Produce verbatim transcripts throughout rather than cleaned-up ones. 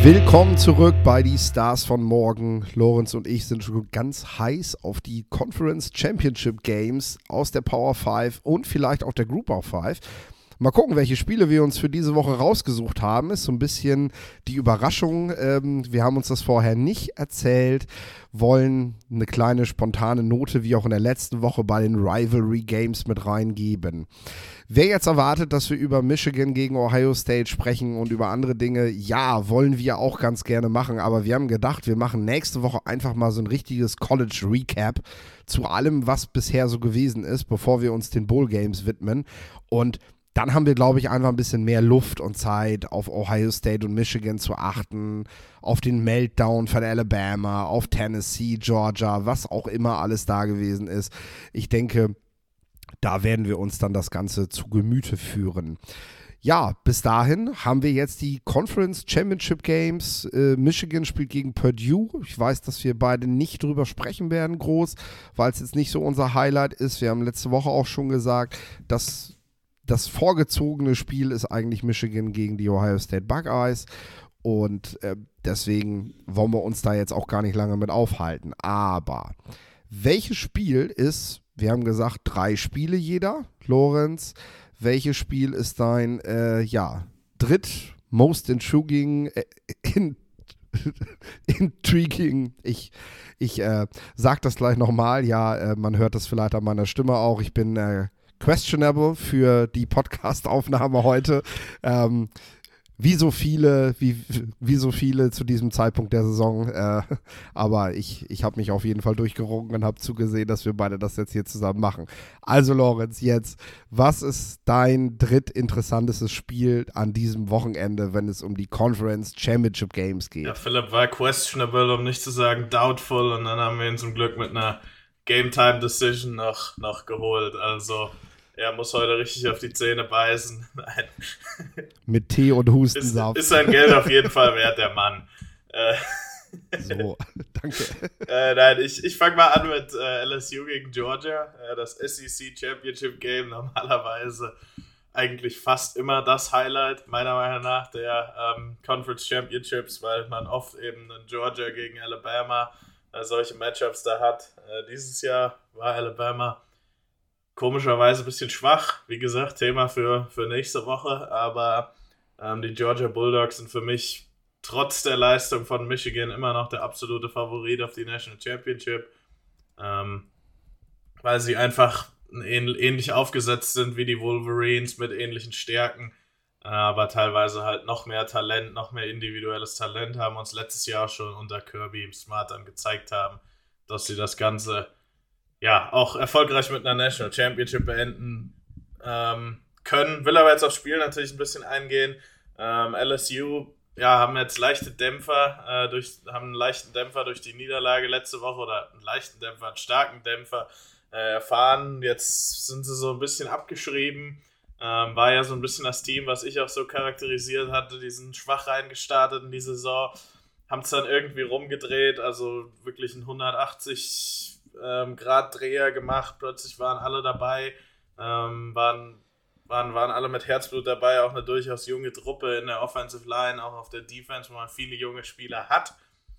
Willkommen zurück bei die Stars von morgen. Lorenz und ich sind schon ganz heiß auf die Conference Championship Games aus der Power fünf und vielleicht auch der Group of fünf. Mal gucken, welche Spiele wir uns für diese Woche rausgesucht haben. Ist so ein bisschen die Überraschung. Ähm, wir haben uns das vorher nicht erzählt, wollen eine kleine spontane Note wie auch in der letzten Woche bei den Rivalry Games mit reingeben. Wer jetzt erwartet, dass wir über Michigan gegen Ohio State sprechen und über andere Dinge, ja, wollen wir auch ganz gerne machen. Aber wir haben gedacht, wir machen nächste Woche einfach mal so ein richtiges College Recap zu allem, was bisher so gewesen ist, bevor wir uns den Bowl Games widmen. Und dann haben wir, glaube ich, einfach ein bisschen mehr Luft und Zeit, auf Ohio State und Michigan zu achten, auf den Meltdown von Alabama, auf Tennessee, Georgia, was auch immer alles da gewesen ist. Ich denke, da werden wir uns dann das Ganze zu Gemüte führen. Ja, bis dahin haben wir jetzt die Conference Championship Games. Äh, Michigan spielt gegen Purdue. Ich weiß, dass wir beide nicht drüber sprechen werden, groß, weil es jetzt nicht so unser Highlight ist. Wir haben letzte Woche auch schon gesagt, dass das vorgezogene Spiel ist eigentlich Michigan gegen die Ohio State Buckeyes und äh, deswegen wollen wir uns da jetzt auch gar nicht lange mit aufhalten. Aber welches Spiel ist, wir haben gesagt, drei Spiele jeder, Lorenz, welches Spiel ist dein, äh, ja, dritt most intriguing, äh, in, intriguing, ich, ich äh, sag das gleich nochmal, ja, äh, man hört das vielleicht an meiner Stimme auch, ich bin äh, questionable für die Podcast-Aufnahme heute. Ähm, wie so viele, wie, wie so viele zu diesem Zeitpunkt der Saison. Äh, aber ich, ich habe mich auf jeden Fall durchgerungen und habe zugesehen, dass wir beide das jetzt hier zusammen machen. Also Lorenz, jetzt, was ist dein drittinteressantestes Spiel an diesem Wochenende, wenn es um die Conference Championship Games geht? Ja, Philipp war questionable, um nicht zu sagen doubtful, und dann haben wir ihn zum Glück mit einer Game-Time-Decision noch, noch geholt. Also er muss heute richtig auf die Zähne beißen. Nein. Mit Tee und Hustensaft. Ist, ist sein Geld auf jeden Fall wert, der Mann. Äh, so, danke. Äh, nein, ich, ich fange mal an mit äh, L S U gegen Georgia. Äh, das S E C Championship Game, normalerweise eigentlich fast immer das Highlight, meiner Meinung nach, der ähm, Conference Championships, weil man oft eben einen Georgia gegen Alabama äh, solche Matchups da hat. Äh, dieses Jahr war Alabama komischerweise ein bisschen schwach, wie gesagt, Thema für, für nächste Woche, aber ähm, die Georgia Bulldogs sind für mich trotz der Leistung von Michigan immer noch der absolute Favorit auf die National Championship, ähm, weil sie einfach ähnlich aufgesetzt sind wie die Wolverines mit ähnlichen Stärken, aber teilweise halt noch mehr Talent, noch mehr individuelles Talent haben, uns letztes Jahr schon unter Kirby Smart dann gezeigt haben, dass sie das Ganze ja auch erfolgreich mit einer National Championship beenden ähm, können. Will aber jetzt aufs Spiel natürlich ein bisschen eingehen. Ähm, L S U ja, haben jetzt leichte Dämpfer, äh, durch, haben einen leichten Dämpfer durch die Niederlage letzte Woche oder einen leichten Dämpfer, einen starken Dämpfer äh, erfahren. Jetzt sind sie so ein bisschen abgeschrieben. Ähm, war ja so ein bisschen das Team, was ich auch so charakterisiert hatte. Die sind schwach reingestartet in die Saison, haben es dann irgendwie rumgedreht, also wirklich einen hundertachtzig ähm, Grad Dreher gemacht. Plötzlich waren alle dabei, ähm, waren, waren, waren alle mit Herzblut dabei, auch eine durchaus junge Truppe in der Offensive Line, auch auf der Defense, wo man viele junge Spieler hat.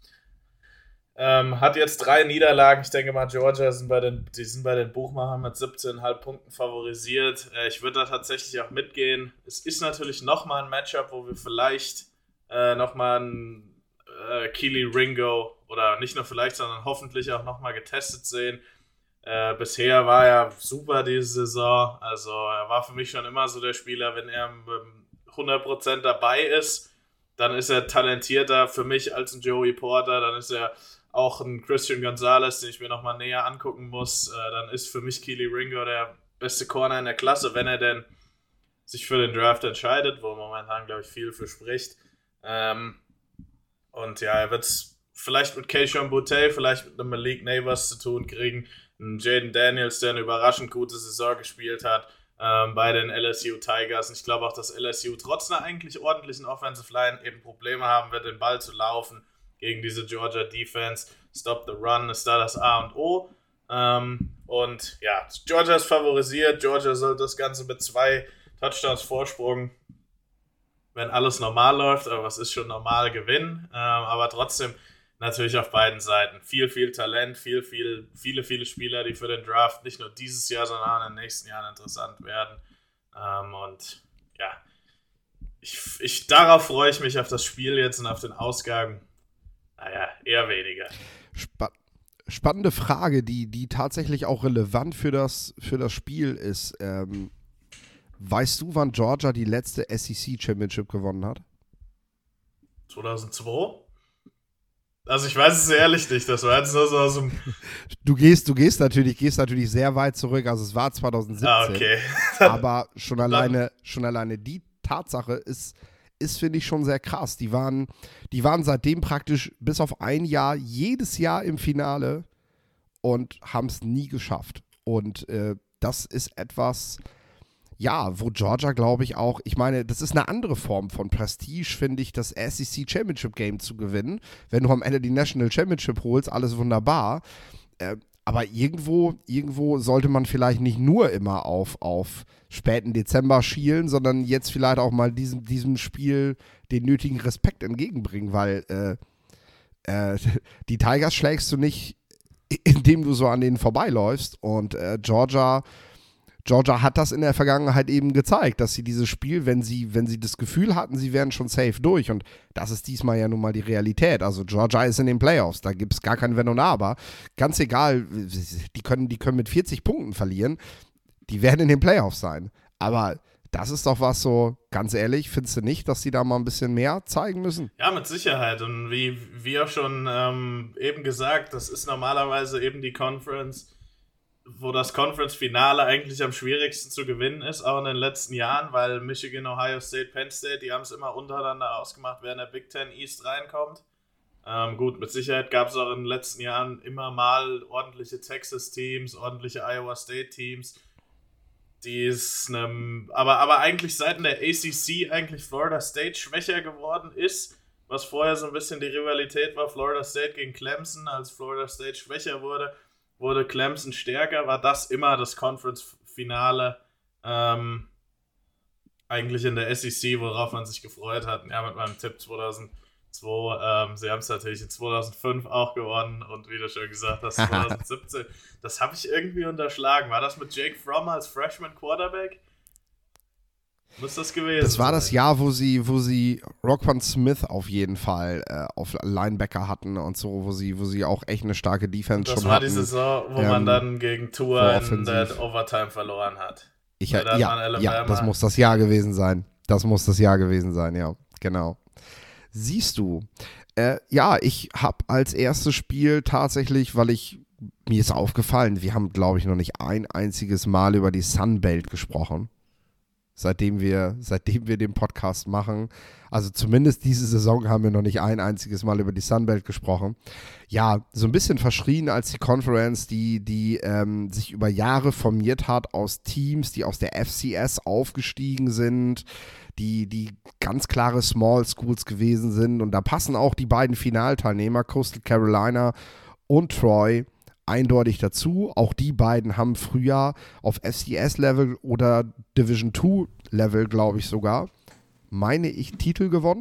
Ähm, hat jetzt drei Niederlagen. Ich denke mal, Georgia sind bei den, die sind bei den Buchmachern mit siebzehn Komma fünf Punkten favorisiert. Äh, ich würde da tatsächlich auch mitgehen. Es ist natürlich nochmal ein Matchup, wo wir vielleicht äh, nochmal einen äh, Keely Ringo oder nicht nur vielleicht, sondern hoffentlich auch nochmal getestet sehen. Äh, bisher war er super diese Saison. Also er war für mich schon immer so der Spieler, wenn er hundert Prozent dabei ist, dann ist er talentierter für mich als ein Joey Porter. Dann ist er auch ein Christian Gonzalez, den ich mir nochmal näher angucken muss. Äh, dann ist für mich Keely Ringo der beste Corner in der Klasse, wenn er denn sich für den Draft entscheidet, wo momentan, glaube ich, viel für spricht. Ähm, und ja, er wird es vielleicht mit Keishon Boutte, vielleicht mit einem Malik Neighbors zu tun kriegen. Ein Jaden Daniels, der eine überraschend gute Saison gespielt hat ähm, bei den L S U Tigers. Und ich glaube auch, dass L S U trotz einer eigentlich ordentlichen Offensive Line eben Probleme haben wird, den Ball zu laufen gegen diese Georgia Defense. Stop the Run ist da das A und O. Ähm, und ja, Georgia ist favorisiert. Georgia soll das Ganze mit zwei Touchdowns Vorsprung wenn alles normal läuft, aber es ist schon normal, gewinnen. Ähm, aber trotzdem natürlich auf beiden Seiten viel, viel Talent, viel, viel, viele, viele Spieler, die für den Draft nicht nur dieses Jahr, sondern auch in den nächsten Jahren interessant werden. Ähm, und ja, ich, ich, darauf freue ich mich auf das Spiel jetzt und auf den Ausgang. Naja, eher weniger. Spa- spannende Frage, die, die tatsächlich auch relevant für das, für das Spiel ist. Ähm, weißt du, wann Georgia die letzte S E C Championship gewonnen hat? zweitausendzwei? Also ich weiß es ehrlich nicht, das war jetzt nur so aus dem... Du gehst, du gehst natürlich, gehst natürlich sehr weit zurück, also es war zwanzig siebzehn. Ah, okay. Aber schon alleine, schon alleine die Tatsache ist, ist finde ich, schon sehr krass. Die waren, die waren seitdem praktisch bis auf ein Jahr jedes Jahr im Finale und haben es nie geschafft. Und äh, das ist etwas, ja, wo Georgia, glaube ich, auch, ich meine, das ist eine andere Form von Prestige, finde ich, das S E C Championship Game zu gewinnen. Wenn du am Ende die National Championship holst, alles wunderbar. Äh, aber irgendwo, irgendwo sollte man vielleicht nicht nur immer auf, auf späten Dezember schielen, sondern jetzt vielleicht auch mal diesem, diesem Spiel den nötigen Respekt entgegenbringen, weil äh, äh, die Tigers schlägst du nicht, indem du so an denen vorbeiläufst. Und äh, Georgia Georgia hat das in der Vergangenheit eben gezeigt, dass sie dieses Spiel, wenn sie, wenn sie das Gefühl hatten, sie wären schon safe durch, und das ist diesmal ja nun mal die Realität. Also Georgia ist in den Playoffs, da gibt es gar kein Wenn und Aber. Ganz egal, die können, die können mit vierzig Punkten verlieren, die werden in den Playoffs sein. Aber das ist doch was so, ganz ehrlich, findest du nicht, dass sie da mal ein bisschen mehr zeigen müssen? Ja, mit Sicherheit. Und wie, wie auch schon ähm, eben gesagt, das ist normalerweise eben die Conference, wo das Conference-Finale eigentlich am schwierigsten zu gewinnen ist, auch in den letzten Jahren, weil Michigan, Ohio State, Penn State, die haben es immer untereinander ausgemacht, wer in der Big Ten East reinkommt. Ähm, gut, mit Sicherheit gab es auch in den letzten Jahren immer mal ordentliche Texas-Teams, ordentliche Iowa State-Teams, die ist einem, aber, aber eigentlich seit in der A C C eigentlich Florida State schwächer geworden ist, was vorher so ein bisschen die Rivalität war, Florida State gegen Clemson, als Florida State schwächer wurde, wurde Clemson stärker, war das immer das Conference-Finale ähm, eigentlich in der S E C, worauf man sich gefreut hat. Ja, mit meinem Tipp zweitausendzwei. Ähm, sie haben es natürlich in zweitausendfünf auch gewonnen und wie du schon gesagt hast, zweitausendsiebzehn. Das habe ich irgendwie unterschlagen. War das mit Jake Fromm als Freshman Quarterback? Muss das gewesen Das war sein. das Jahr, wo sie, wo sie Roquan Smith auf jeden Fall äh, auf Linebacker hatten und so, wo sie, wo sie auch echt eine starke Defense das schon war hatten. Das war die Saison, wo ähm, man dann gegen Tua in der Overtime verloren hat. Ich, ja, ja, das muss das Jahr gewesen sein. Das muss das Jahr gewesen sein, ja, genau. Siehst du, äh, ja, ich habe als erstes Spiel tatsächlich, weil ich, mir ist aufgefallen, wir haben, glaube ich, noch nicht ein einziges Mal über die Sun Belt gesprochen. Seitdem wir, seitdem wir den Podcast machen. Also zumindest diese Saison haben wir noch nicht ein einziges Mal über die Sun Belt gesprochen. Ja, so ein bisschen verschrien als die Conference, die, die ähm, sich über Jahre formiert hat aus Teams, die aus der F C S aufgestiegen sind, die, die ganz klare Small Schools gewesen sind. Und da passen auch die beiden Finalteilnehmer, Coastal Carolina und Troy, eindeutig dazu. Auch die beiden haben früher auf F C S-Level oder Division zwei Level, glaube ich sogar, meine ich, Titel gewonnen.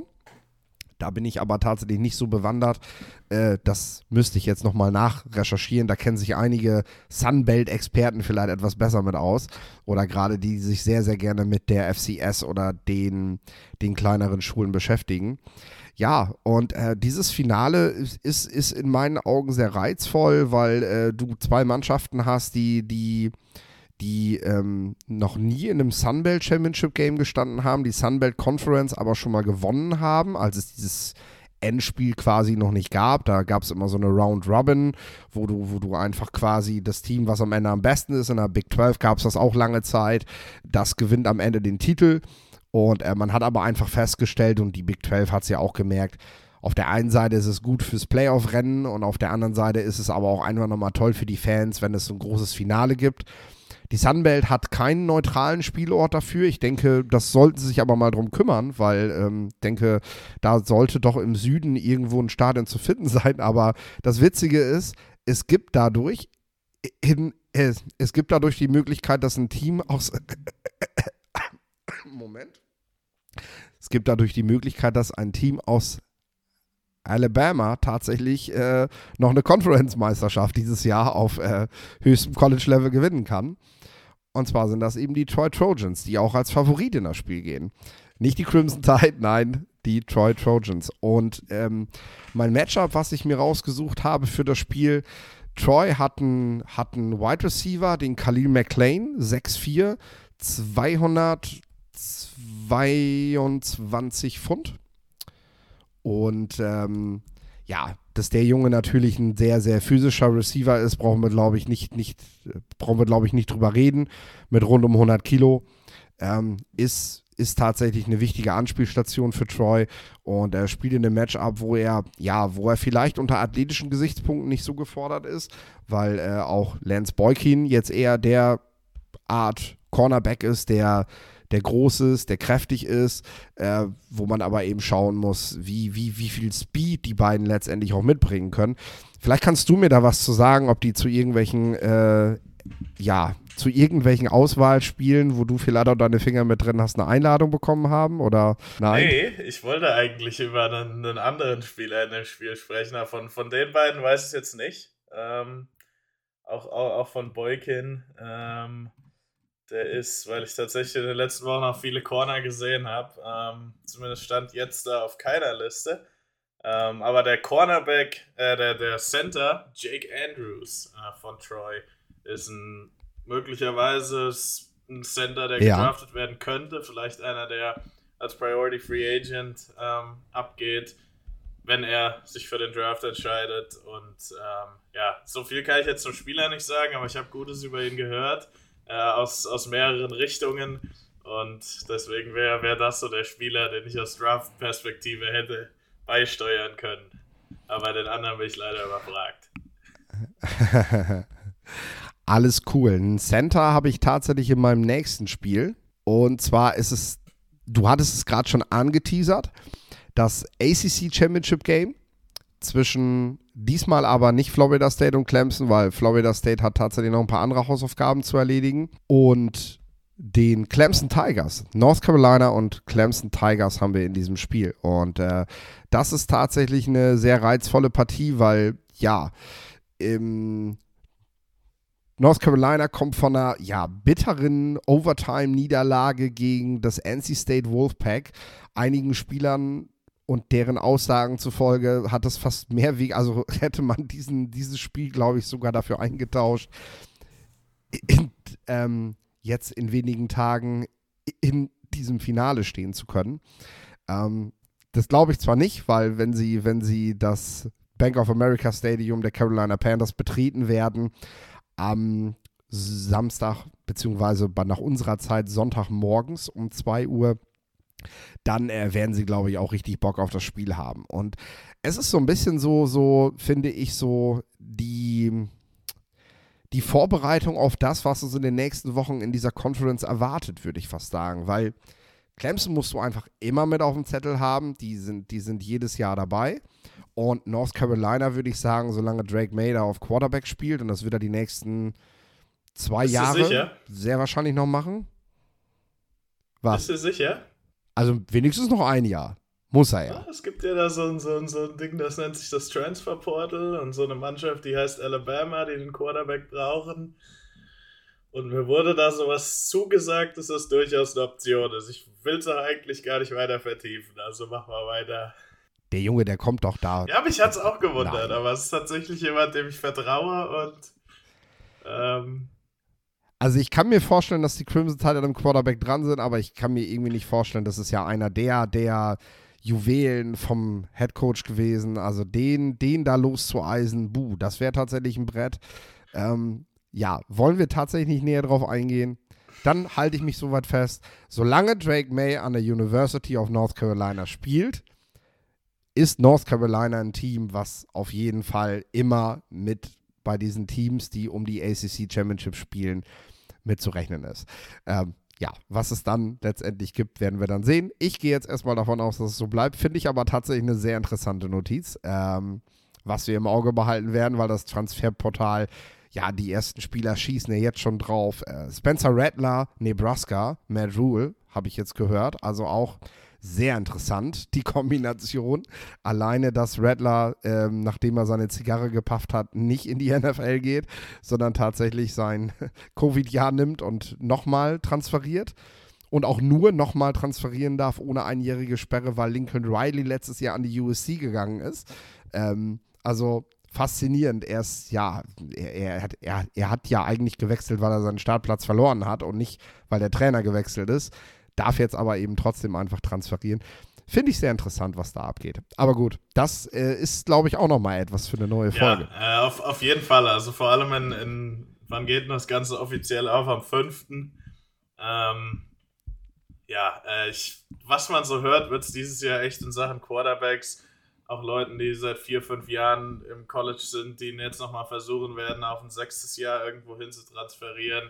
Da bin ich aber tatsächlich nicht so bewandert. Äh, das müsste ich jetzt nochmal nachrecherchieren. Da kennen sich einige Sunbelt-Experten vielleicht etwas besser mit aus. Oder gerade die, die sich sehr, sehr gerne mit der F C S oder den, den kleineren Schulen beschäftigen. Ja, und äh, dieses Finale ist, ist, ist in meinen Augen sehr reizvoll, weil äh, du zwei Mannschaften hast, die, die, die ähm, noch nie in einem Sunbelt Championship Game gestanden haben, die Sunbelt Conference aber schon mal gewonnen haben, als es dieses Endspiel quasi noch nicht gab. Da gab es immer so eine Round Robin, wo du, wo du einfach quasi das Team, was am Ende am besten ist, in der Big zwölf gab es das auch lange Zeit, das gewinnt am Ende den Titel. Und äh, man hat aber einfach festgestellt, und die Big zwölf hat es ja auch gemerkt, auf der einen Seite ist es gut fürs Playoff-Rennen und auf der anderen Seite ist es aber auch einfach nochmal toll für die Fans, wenn es so ein großes Finale gibt. Die Sunbelt hat keinen neutralen Spielort dafür. Ich denke, das sollten sie sich aber mal drum kümmern, weil ich ähm, denke, da sollte doch im Süden irgendwo ein Stadion zu finden sein. Aber das Witzige ist, es gibt dadurch, in, es, es gibt dadurch die Möglichkeit, dass ein Team aus Moment. Es gibt dadurch die Möglichkeit, dass ein Team aus Alabama tatsächlich äh, noch eine Conference-Meisterschaft dieses Jahr auf äh, höchstem College-Level gewinnen kann. Und zwar sind das eben die Troy Trojans, die auch als Favorit in das Spiel gehen. Nicht die Crimson Tide, nein, die Troy Trojans. Und ähm, mein Matchup, was ich mir rausgesucht habe für das Spiel, Troy hat einen, hat einen Wide Receiver, den Khalil McLean, sechs vier, zweihundertzweiundzwanzig Pfund. Und ähm, ja, dass der Junge natürlich ein sehr, sehr physischer Receiver ist, brauchen wir, glaube ich, nicht, nicht, brauchen wir, glaube ich, nicht drüber reden. Mit rund um hundert Kilo ähm, ist, ist tatsächlich eine wichtige Anspielstation für Troy. Und er spielt in einem Matchup, wo er, ja, wo er vielleicht unter athletischen Gesichtspunkten nicht so gefordert ist, weil äh, auch Lance Boykin jetzt eher der Art Cornerback ist, der der groß ist, der kräftig ist, äh, wo man aber eben schauen muss, wie, wie, wie viel Speed die beiden letztendlich auch mitbringen können. Vielleicht kannst du mir da was zu sagen, ob die zu irgendwelchen, äh, ja, zu irgendwelchen Auswahlspielen, wo du vielleicht auch deine Finger mit drin hast, eine Einladung bekommen haben, oder nein? Nee, ich wollte eigentlich über einen, einen anderen Spieler in dem Spiel sprechen, aber von, von den beiden weiß ich es jetzt nicht. Ähm, auch, auch, auch von Boykin, ähm, der ist, weil ich tatsächlich in den letzten Wochen auch viele Corner gesehen habe, ähm, zumindest stand jetzt da auf keiner Liste. Ähm, aber der Cornerback, äh, der, der Center, Jake Andrews äh, von Troy, ist ein möglicherweise ein Center, der Ja. gedraftet werden könnte. Vielleicht einer, der als Priority Free Agent ähm, abgeht, wenn er sich für den Draft entscheidet. Und ähm, ja, so viel kann ich jetzt zum Spieler nicht sagen, aber ich habe Gutes über ihn gehört. Äh, aus, aus mehreren Richtungen, und deswegen wäre wär das so der Spieler, den ich aus Draft-Perspektive hätte beisteuern können. Aber den anderen bin ich leider überfragt. Alles cool. Ein Center habe ich tatsächlich in meinem nächsten Spiel, und zwar ist es, du hattest es gerade schon angeteasert, das A C C Championship Game zwischen diesmal aber nicht Florida State und Clemson, weil Florida State hat tatsächlich noch ein paar andere Hausaufgaben zu erledigen. Und den Clemson Tigers, North Carolina und Clemson Tigers haben wir in diesem Spiel. Und äh, das ist tatsächlich eine sehr reizvolle Partie, weil, ja, im North Carolina kommt von einer, ja, bitteren Overtime-Niederlage gegen das N C State Wolfpack. Einigen Spielern und deren Aussagen zufolge hat es fast mehr Weg, also hätte man diesen, dieses Spiel, glaube ich, sogar dafür eingetauscht, in, ähm, jetzt in wenigen Tagen in diesem Finale stehen zu können. Ähm, das glaube ich zwar nicht, weil wenn sie, wenn sie das Bank of America Stadium der Carolina Panthers betreten werden, am Samstag, beziehungsweise nach unserer Zeit Sonntagmorgens um zwei Uhr, dann äh, werden sie, glaube ich, auch richtig Bock auf das Spiel haben. Und es ist so ein bisschen so, so finde ich, so die, die Vorbereitung auf das, was uns in den nächsten Wochen in dieser Conference erwartet, würde ich fast sagen. Weil Clemson musst du einfach immer mit auf dem Zettel haben. Die sind, die sind jedes Jahr dabei. Und North Carolina, würde ich sagen, solange Drake May da auf Quarterback spielt, und das wird er die nächsten zwei Bist du Jahre sicher? sehr wahrscheinlich noch machen. Was? Bist du sicher? Also wenigstens noch ein Jahr. Muss er ja. Ja, es gibt ja da so ein, so, ein, so ein Ding, das nennt sich das Transfer Portal, und so eine Mannschaft, die heißt Alabama, die den Quarterback brauchen. Und mir wurde da sowas zugesagt, dass das durchaus eine Option ist. Ich will es auch eigentlich gar nicht weiter vertiefen, also mach mal weiter. Der Junge, der kommt doch da. Ja, mich hat es auch gewundert, Nein. aber es ist tatsächlich jemand, dem ich vertraue, und ähm, Also ich kann mir vorstellen, dass die Crimson Tide an einem Quarterback dran sind, aber ich kann mir irgendwie nicht vorstellen, das ist ja einer der, der Juwelen vom Headcoach gewesen. Also den, den da loszueisen, buh, das wäre tatsächlich ein Brett. Ähm, ja, wollen wir tatsächlich nicht näher drauf eingehen? Dann halte ich mich soweit fest, solange Drake May an der University of North Carolina spielt, ist North Carolina ein Team, was auf jeden Fall immer mit bei diesen Teams, die um die A C C Championship spielen, mitzurechnen ist. Ähm, ja, was es dann letztendlich gibt, werden wir dann sehen. Ich gehe jetzt erstmal davon aus, dass es so bleibt. Finde ich aber tatsächlich eine sehr interessante Notiz, ähm, was wir im Auge behalten werden, weil das Transferportal, ja, die ersten Spieler schießen ja jetzt schon drauf. Äh, Spencer Rattler, Nebraska, Matt Rule, habe ich jetzt gehört. Also auch sehr interessant, die Kombination. Alleine, dass Rattler, ähm, nachdem er seine Zigarre gepafft hat, nicht in die N F L geht, sondern tatsächlich sein Covid-Jahr nimmt und nochmal transferiert. Und auch nur nochmal transferieren darf ohne einjährige Sperre, weil Lincoln Riley letztes Jahr an die U S C gegangen ist. Ähm, also faszinierend. Er ist, ja, er, er, hat, er, er hat ja eigentlich gewechselt, weil er seinen Startplatz verloren hat und nicht, weil der Trainer gewechselt ist. Darf jetzt aber eben trotzdem einfach transferieren. Finde ich sehr interessant, was da abgeht. Aber gut, das äh, ist, glaube ich, auch nochmal etwas für eine neue Folge. Ja, äh, auf, auf jeden Fall. Also vor allem in, in wann geht denn das Ganze offiziell auf? Am fünften Ähm, ja, äh, ich, was man so hört, wird es dieses Jahr echt in Sachen Quarterbacks, auch Leuten, die seit vier, fünf Jahren im College sind, die ihn jetzt nochmal versuchen werden, auf ein sechstes Jahr irgendwo hin zu transferieren.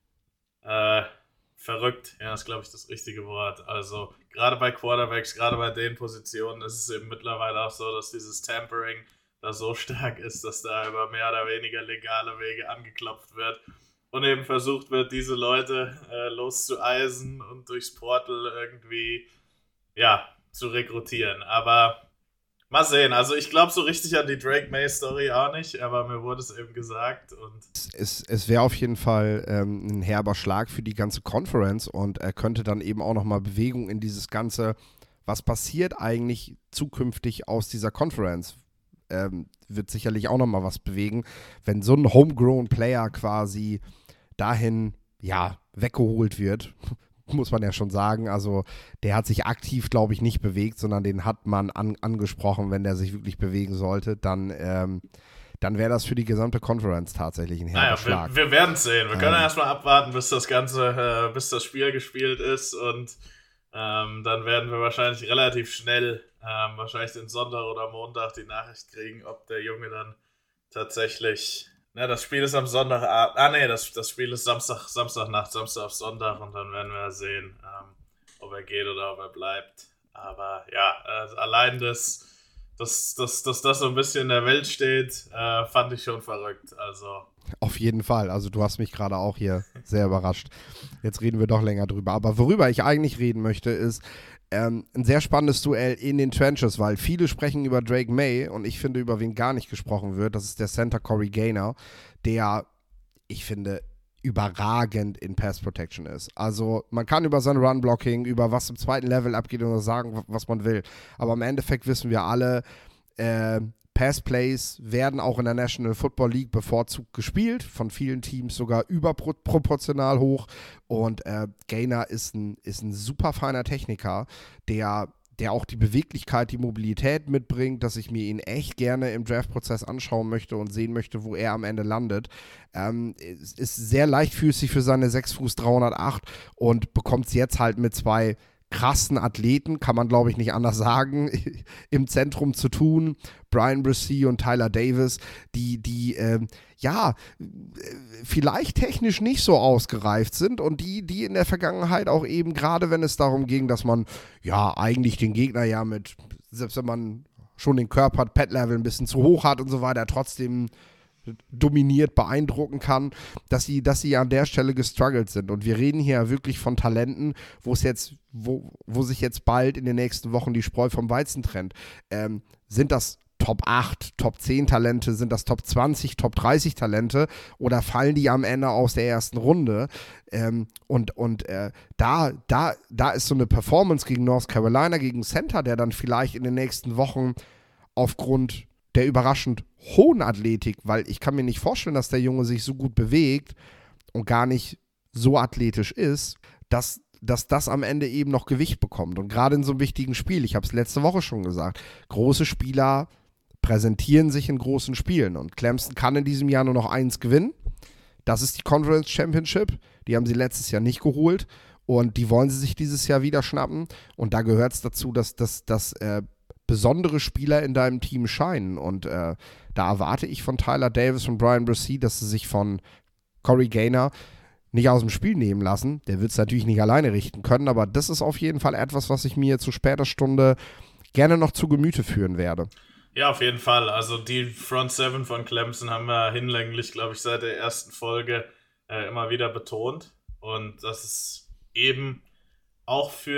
Äh, verrückt, ja, ist, glaube ich, das richtige Wort. Also, gerade bei Quarterbacks, gerade bei den Positionen ist es eben mittlerweile auch so, dass dieses Tampering da so stark ist, dass da über mehr oder weniger legale Wege angeklopft wird und eben versucht wird, diese Leute äh, loszueisen und durchs Portal irgendwie, ja, zu rekrutieren. Aber mal sehen. Also ich glaube so richtig an die Drake May-Story auch nicht, aber mir wurde es eben gesagt. Und es es wäre auf jeden Fall ähm, ein herber Schlag für die ganze Conference und er könnte dann eben auch nochmal Bewegung in dieses ganze, was passiert eigentlich zukünftig aus dieser Conference, ähm, wird sicherlich auch nochmal was bewegen, wenn so ein Homegrown Player quasi dahin, ja, weggeholt wird, muss man ja schon sagen. Also der hat sich aktiv, glaube ich, nicht bewegt, sondern den hat man an, angesprochen, wenn der sich wirklich bewegen sollte, dann, ähm, dann wäre das für die gesamte Conference tatsächlich ein herber naja, Schlag. Wir, wir werden es sehen. Wir ähm, können erstmal abwarten, bis das Ganze, äh, bis das Spiel gespielt ist und ähm, dann werden wir wahrscheinlich relativ schnell, ähm, wahrscheinlich den Sonntag oder Montag die Nachricht kriegen, ob der Junge dann tatsächlich, na, das Spiel ist am Sonntagabend, ah nee, das, das Spiel ist Samstag, Samstagnacht, Samstag auf Sonntag und dann werden wir sehen, ähm, ob er geht oder ob er bleibt. Aber ja, äh, allein das, dass, dass, dass das so ein bisschen in der Welt steht, äh, fand ich schon verrückt. Also Auf jeden Fall. Also du hast mich gerade auch hier sehr überrascht. Jetzt reden wir doch länger drüber. Aber worüber ich eigentlich reden möchte, ist ähm, ein sehr spannendes Duell in den Trenches, weil viele sprechen über Drake May und ich finde, über wen gar nicht gesprochen wird. Das ist der Center Corey Gaynor, der, ich finde, überragend in Pass Protection ist. Also man kann über sein Run-Blocking, über was im zweiten Level abgeht und sagen, was man will. Aber im Endeffekt wissen wir alle, äh, Pass-Plays werden auch in der National Football League bevorzugt gespielt, von vielen Teams sogar überproportional hoch. Und äh, Gaynor ist ein, ist ein super feiner Techniker, der, der auch die Beweglichkeit, die Mobilität mitbringt, dass ich mir ihn echt gerne im Draft-Prozess anschauen möchte und sehen möchte, wo er am Ende landet. Ähm, ist sehr leichtfüßig für seine sechs Fuß dreihundertacht und bekommt es jetzt halt mit zwei krassen Athleten, kann man glaube ich nicht anders sagen, im Zentrum zu tun. Brian Bresee und Tyler Davis, die, die ähm, ja, vielleicht technisch nicht so ausgereift sind und die, die in der Vergangenheit auch eben, gerade wenn es darum ging, dass man ja eigentlich den Gegner ja mit, selbst wenn man schon den Körper, Pad-Level ein bisschen zu hoch hat und so weiter, trotzdem dominiert, beeindrucken kann, dass sie, dass sie an der Stelle gestruggelt sind. Und wir reden hier wirklich von Talenten, wo es jetzt, wo, wo sich jetzt bald in den nächsten Wochen die Spreu vom Weizen trennt. Ähm, sind das Top acht, Top zehn Talente, sind das Top zwanzig, Top dreißig Talente oder fallen die am Ende aus der ersten Runde? Ähm, und und äh, da, da, da ist so eine Performance gegen North Carolina, gegen Center, der dann vielleicht in den nächsten Wochen aufgrund der überraschend hohen Athletik, weil ich kann mir nicht vorstellen, dass der Junge sich so gut bewegt und gar nicht so athletisch ist, dass, dass das am Ende eben noch Gewicht bekommt. Und gerade in so einem wichtigen Spiel, ich habe es letzte Woche schon gesagt, große Spieler präsentieren sich in großen Spielen und Clemson kann in diesem Jahr nur noch eins gewinnen. Das ist die Conference Championship. Die haben sie letztes Jahr nicht geholt und die wollen sie sich dieses Jahr wieder schnappen. Und da gehört es dazu, dass das dass, äh, besondere Spieler in deinem Team scheinen. Und äh, da erwarte ich von Tyler Davis und Brian Bresee, dass sie sich von Corey Gaynor nicht aus dem Spiel nehmen lassen. Der wird es natürlich nicht alleine richten können, aber das ist auf jeden Fall etwas, was ich mir zu später Stunde gerne noch zu Gemüte führen werde. Ja, auf jeden Fall. Also die Front Seven von Clemson haben wir hinlänglich, glaube ich, seit der ersten Folge äh, immer wieder betont. Und das ist eben auch für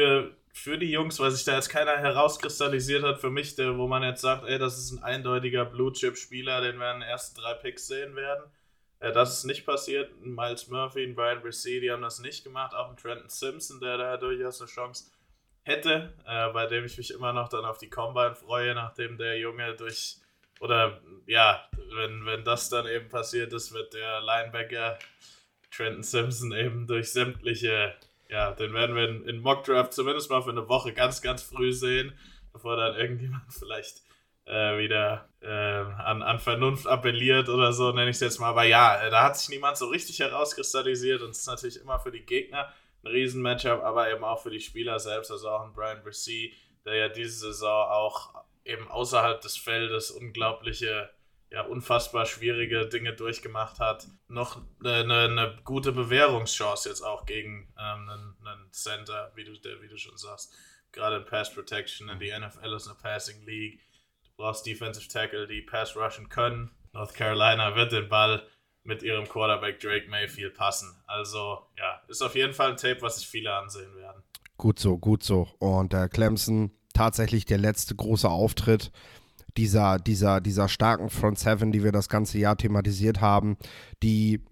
für die Jungs, weil sich da jetzt keiner herauskristallisiert hat für mich, der, wo man jetzt sagt, ey, das ist ein eindeutiger Blue-Chip-Spieler, den wir in den ersten drei Picks sehen werden. Äh, das ist nicht passiert. Miles Murphy und Brian Bresee, die haben das nicht gemacht. Auch ein Trenton Simpson, der da durchaus eine Chance hätte, äh, bei dem ich mich immer noch dann auf die Combine freue, nachdem der Junge durch, oder ja, wenn, wenn das dann eben passiert ist, wird der Linebacker Trenton Simpson eben durch sämtliche, ja, den werden wir in, in Mockdraft zumindest mal für eine Woche ganz, ganz früh sehen, bevor dann irgendjemand vielleicht äh, wieder äh, an, an Vernunft appelliert oder so, nenne ich es jetzt mal. Aber ja, da hat sich niemand so richtig herauskristallisiert und es ist natürlich immer für die Gegner ein Riesen-Matchup, aber eben auch für die Spieler selbst, also auch ein Brian Bresee, der ja diese Saison auch eben außerhalb des Feldes unglaubliche, ja, unfassbar schwierige Dinge durchgemacht hat, noch eine, eine gute Bewährungschance jetzt auch gegen ähm, einen, einen Center, wie du, der, wie du schon sagst. Gerade in Pass Protection, in die N F L ist eine Passing League. Du brauchst Defensive Tackle, die Pass rushen können. North Carolina wird den Ball mit ihrem Quarterback Drake Mayfield passen. Also, ja, ist auf jeden Fall ein Tape, was sich viele ansehen werden. Gut so, gut so. Und äh, Clemson, tatsächlich der letzte große Auftritt dieser, dieser, dieser starken Front Seven, die wir das ganze Jahr thematisiert haben, die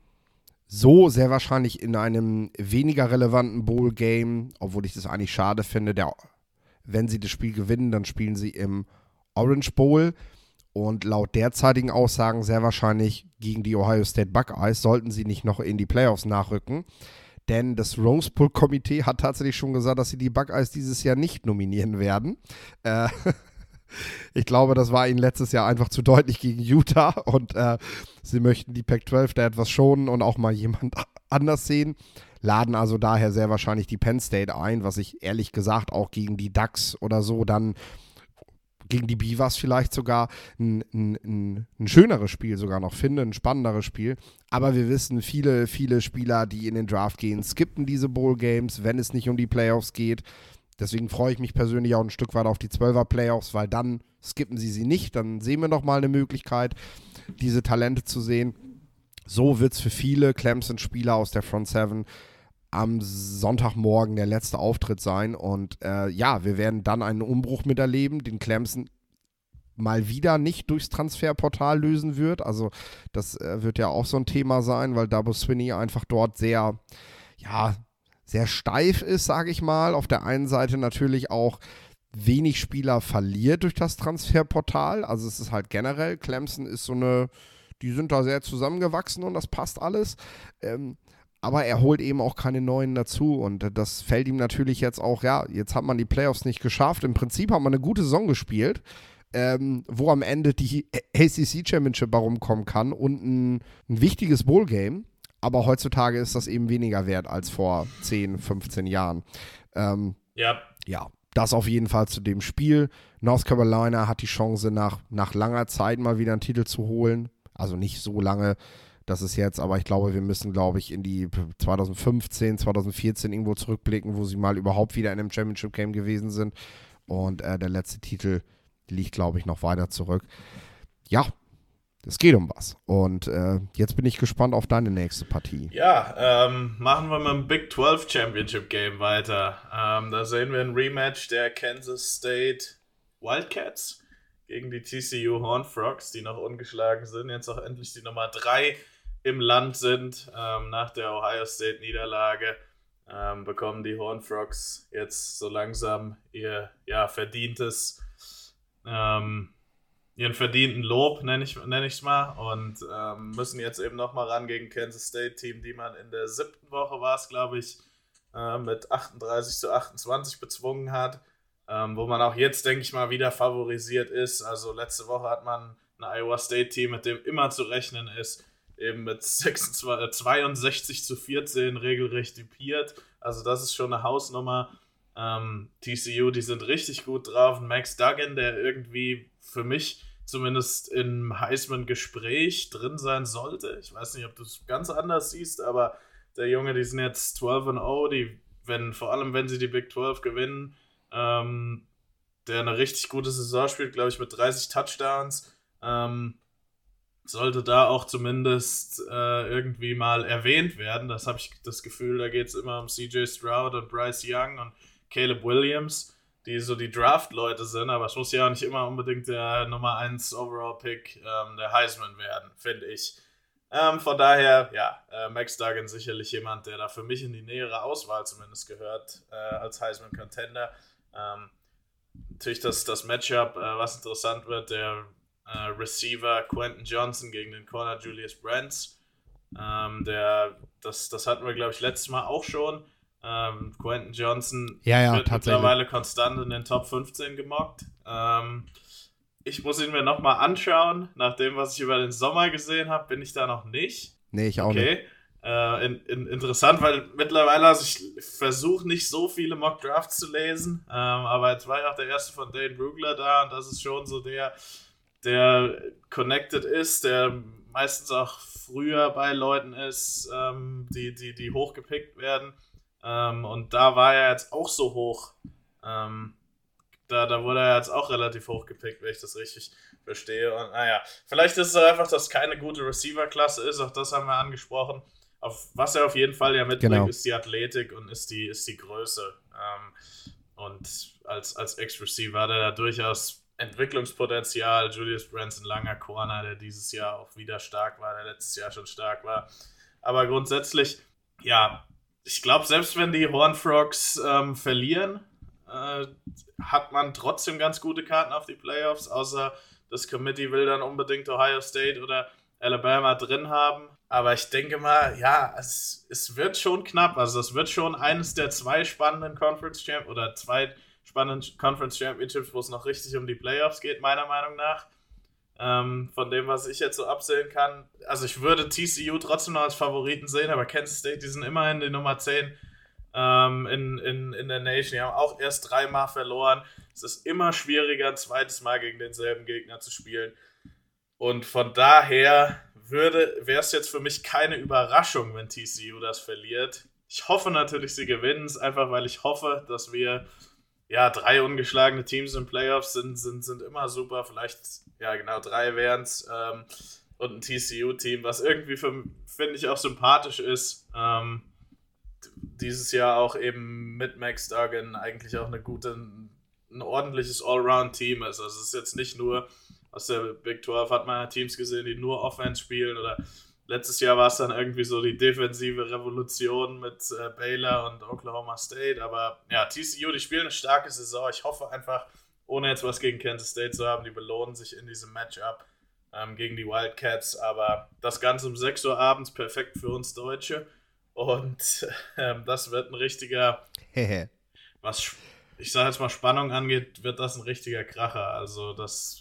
so sehr wahrscheinlich in einem weniger relevanten Bowl-Game, obwohl ich das eigentlich schade finde, der, wenn sie das Spiel gewinnen, dann spielen sie im Orange Bowl und laut derzeitigen Aussagen sehr wahrscheinlich gegen die Ohio State Buckeyes, sollten sie nicht noch in die Playoffs nachrücken. Denn das Rose Bowl-Komitee hat tatsächlich schon gesagt, dass sie die Buckeyes dieses Jahr nicht nominieren werden. Äh, ich glaube, das war ihnen letztes Jahr einfach zu deutlich gegen Utah und äh, sie möchten die Pac zwölf da etwas schonen und auch mal jemand anders sehen. Laden also daher sehr wahrscheinlich die Penn State ein, was ich ehrlich gesagt auch gegen die Ducks oder so dann gegen die Beavers vielleicht sogar ein, ein, ein schöneres Spiel sogar noch finde, ein spannenderes Spiel. Aber wir wissen, viele, viele Spieler, die in den Draft gehen, skippen diese Bowl-Games, wenn es nicht um die Playoffs geht. Deswegen freue ich mich persönlich auch ein Stück weit auf die Zwölfer-Playoffs, weil dann skippen sie sie nicht. Dann sehen wir nochmal eine Möglichkeit, diese Talente zu sehen. So wird es für viele Clemson-Spieler aus der Front Seven am Sonntagmorgen der letzte Auftritt sein. Und äh, ja, wir werden dann einen Umbruch miterleben, den Clemson mal wieder nicht durchs Transferportal lösen wird. Also das äh, wird ja auch so ein Thema sein, weil Dabo Swinney einfach dort sehr, ja, sehr steif ist, sage ich mal. Auf der einen Seite natürlich auch wenig Spieler verliert durch das Transferportal. Also es ist halt generell, Clemson ist so eine, die sind da sehr zusammengewachsen und das passt alles. Ähm, Aber er holt eben auch keine neuen dazu und das fällt ihm natürlich jetzt auch, ja, jetzt hat man die Playoffs nicht geschafft. Im Prinzip hat man eine gute Saison gespielt, ähm, wo am Ende die A C C Championship herumkommen kann und ein, ein wichtiges Bowl-Game. Aber heutzutage ist das eben weniger wert als vor zehn, fünfzehn Jahren. Ähm, ja. Ja, das auf jeden Fall zu dem Spiel. North Carolina hat die Chance, nach, nach langer Zeit mal wieder einen Titel zu holen. Also nicht so lange, das ist jetzt, aber ich glaube, wir müssen, glaube ich, in die zwanzig fünfzehn, zwanzig vierzehn irgendwo zurückblicken, wo sie mal überhaupt wieder in einem Championship-Game gewesen sind. Und äh, der letzte Titel liegt, glaube ich, noch weiter zurück. Ja, es geht um was. Und äh, jetzt bin ich gespannt auf deine nächste Partie. Ja, ähm, machen wir mit dem Big zwölf Championship Game weiter. Ähm, da sehen wir ein Rematch der Kansas State Wildcats gegen die T C U Horned Frogs, die noch ungeschlagen sind. Jetzt auch endlich die Nummer drei im Land sind. Ähm, nach der Ohio State Niederlage ähm, bekommen die Horned Frogs jetzt so langsam ihr ja, verdientes ähm, ihren verdienten Lob, nenne ich es nenn mal, und ähm, müssen jetzt eben nochmal ran gegen Kansas State Team, die man in der siebten Woche war es, glaube ich, äh, mit achtunddreißig zu achtundzwanzig bezwungen hat, ähm, wo man auch jetzt, denke ich mal, wieder favorisiert ist. Also letzte Woche hat man ein Iowa State Team, mit dem immer zu rechnen ist, eben mit zweiundsechzig zu vierzehn regelrecht dupiert. Also das ist schon eine Hausnummer. Ähm, T C U, die sind richtig gut drauf. Max Duggan, der irgendwie für mich zumindest im Heisman-Gespräch drin sein sollte. Ich weiß nicht, ob du es ganz anders siehst, aber der Junge, die sind jetzt zwölf und null, die, wenn, vor allem wenn sie die Big zwölf gewinnen, ähm, der eine richtig gute Saison spielt, glaube ich, mit dreißig Touchdowns, ähm, sollte da auch zumindest äh, irgendwie mal erwähnt werden. Das habe ich das Gefühl, da geht es immer um C J Stroud und Bryce Young und Caleb Williams, die so die Draft-Leute sind, aber es muss ja auch nicht immer unbedingt der Nummer eins Overall-Pick ähm, der Heisman werden, finde ich. Ähm, von daher, ja, äh, Max Duggan sicherlich jemand, der da für mich in die nähere Auswahl zumindest gehört, äh, als Heisman-Contender. Ähm, natürlich das, das Matchup, äh, was interessant wird, der äh, Receiver Quentin Johnson gegen den Corner Julius Brents. Ähm, der, das, das hatten wir, glaube ich, letztes Mal auch schon. Ähm, Quentin Johnson ja, ja, wird mittlerweile konstant in den Top fünfzehn gemockt. Ähm, ich muss ihn mir nochmal anschauen. Nach dem, was ich über den Sommer gesehen habe, bin ich da noch nicht. Nee, ich auch okay. nicht. Äh, in, in, interessant, weil mittlerweile, also ich versuche nicht so viele Mock-Drafts zu lesen, ähm, aber jetzt war ja auch der erste von Dane Brugler da und das ist schon so der, der connected ist, der meistens auch früher bei Leuten ist, ähm, die, die, die hochgepickt werden. Ähm, und da war er jetzt auch so hoch. Ähm, da, da wurde er jetzt auch relativ hoch gepickt, wenn ich das richtig verstehe. Und naja, vielleicht ist es einfach, dass keine gute Receiver-Klasse ist, auch das haben wir angesprochen. Auf, was er auf jeden Fall ja mitbringt, genau, ist die Athletik und ist die, ist die Größe. Ähm, und als, als Ex-Receiver hat er da durchaus Entwicklungspotenzial. Julius Brents, ein langer Corner, der dieses Jahr auch wieder stark war, der letztes Jahr schon stark war. Aber grundsätzlich, ja, ich glaube, selbst wenn die Horned Frogs ähm, verlieren, äh, hat man trotzdem ganz gute Karten auf die Playoffs, außer das Committee will dann unbedingt Ohio State oder Alabama drin haben. Aber ich denke mal, ja, es, es wird schon knapp. Also es wird schon eines der zwei spannenden Conference Champ oder zwei spannenden Conference Championships, wo es noch richtig um die Playoffs geht, meiner Meinung nach. Ähm, von dem, was ich jetzt so absehen kann. Also ich würde T C U trotzdem noch als Favoriten sehen, aber Kansas State, die sind immerhin die Nummer zehn ähm, in, in, in der Nation. Die haben auch erst dreimal verloren. Es ist immer schwieriger, ein zweites Mal gegen denselben Gegner zu spielen. Und von daher würde, wäre es jetzt für mich keine Überraschung, wenn T C U das verliert. Ich hoffe natürlich, sie gewinnen es, einfach weil ich hoffe, dass wir, ja, drei ungeschlagene Teams in Playoffs sind, sind, sind immer super. Vielleicht, ja genau, drei wären es. Ähm, und ein T C U-Team, was irgendwie, finde ich, auch sympathisch ist. Ähm, dieses Jahr auch eben mit Max Duggan eigentlich auch eine gute, ein ordentliches Allround-Team ist. Also es ist jetzt nicht nur, aus der Big zwölf hat man ja Teams gesehen, die nur Offense spielen, oder letztes Jahr war es dann irgendwie so die defensive Revolution mit äh, Baylor und Oklahoma State, aber ja, T C U, die spielen eine starke Saison. Ich hoffe einfach, ohne jetzt was gegen Kansas State zu haben, die belohnen sich in diesem Matchup ähm, gegen die Wildcats, aber das Ganze um sechs Uhr abends, perfekt für uns Deutsche, und ähm, das wird ein richtiger, was ich sage jetzt mal Spannung angeht, wird das ein richtiger Kracher, also das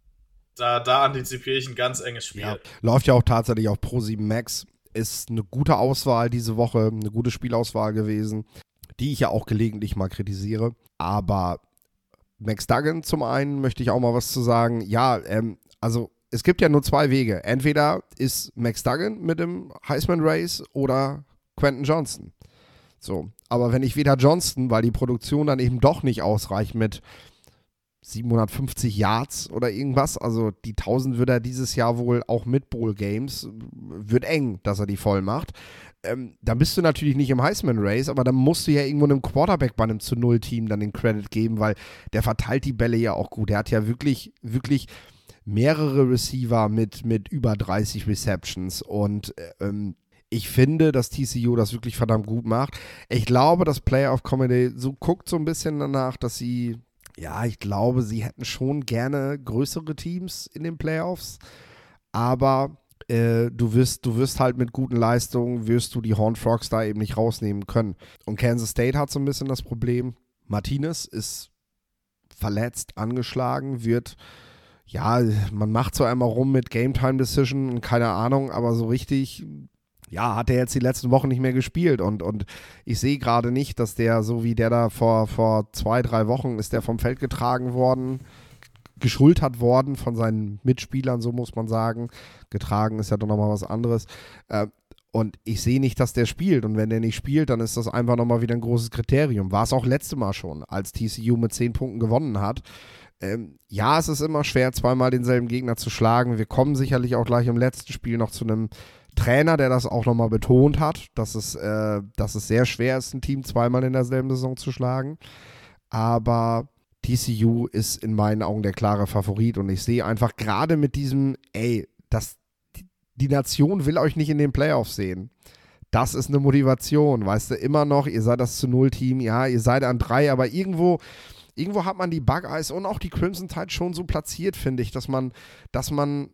Da, da antizipiere ich ein ganz enges Spiel. Ja, läuft ja auch tatsächlich auf Pro sieben Max. Ist eine gute Auswahl diese Woche, eine gute Spielauswahl gewesen, die ich ja auch gelegentlich mal kritisiere. Aber Max Duggan zum einen möchte ich auch mal was zu sagen. Ja, ähm, also es gibt ja nur zwei Wege. Entweder ist Max Duggan mit dem Heisman Race oder Quentin Johnson. So, aber wenn ich weder Johnson, weil die Produktion dann eben doch nicht ausreicht mit siebenhundertfünfzig Yards oder irgendwas, also die tausend wird er dieses Jahr wohl auch mit Bowl Games, wird eng, dass er die voll macht. Ähm, dann bist du natürlich nicht im Heisman Race, aber dann musst du ja irgendwo einem Quarterback bei einem zu null Team dann den Credit geben, weil der verteilt die Bälle ja auch gut. Der hat ja wirklich, wirklich mehrere Receiver mit, mit über dreißig Receptions, und ähm, ich finde, dass T C U das wirklich verdammt gut macht. Ich glaube, das Player of Comedy so guckt so ein bisschen danach, dass sie, ja, ich glaube, sie hätten schon gerne größere Teams in den Playoffs, aber äh, du wirst, du wirst halt mit guten Leistungen, wirst du die Horned Frogs da eben nicht rausnehmen können. Und Kansas State hat so ein bisschen das Problem, Martinez ist verletzt, angeschlagen, wird, ja, man macht so einmal rum mit Game Time Decision und keine Ahnung, aber so richtig, ja, hat er jetzt die letzten Wochen nicht mehr gespielt, und, und ich sehe gerade nicht, dass der, so wie der da vor, vor zwei, drei Wochen ist der vom Feld getragen worden, geschultert worden von seinen Mitspielern, so muss man sagen. Getragen ist ja doch nochmal was anderes. Äh, und ich sehe nicht, dass der spielt, und wenn der nicht spielt, dann ist das einfach nochmal wieder ein großes Kriterium. War es auch letzte Mal schon, als T C U mit zehn Punkten gewonnen hat. Ähm, ja, es ist immer schwer, zweimal denselben Gegner zu schlagen. Wir kommen sicherlich auch gleich im letzten Spiel noch zu einem Trainer, der das auch nochmal betont hat, dass es, äh, dass es sehr schwer ist, ein Team zweimal in derselben Saison zu schlagen. Aber T C U ist in meinen Augen der klare Favorit und ich sehe einfach gerade mit diesem, ey, das, die, die Nation will euch nicht in den Playoffs sehen. Das ist eine Motivation, weißt du, immer noch, ihr seid das zu Null Team, ja, ihr seid an drei, aber irgendwo, irgendwo hat man die Buckeyes und auch die Crimson Tide schon so platziert, finde ich, dass man, dass man,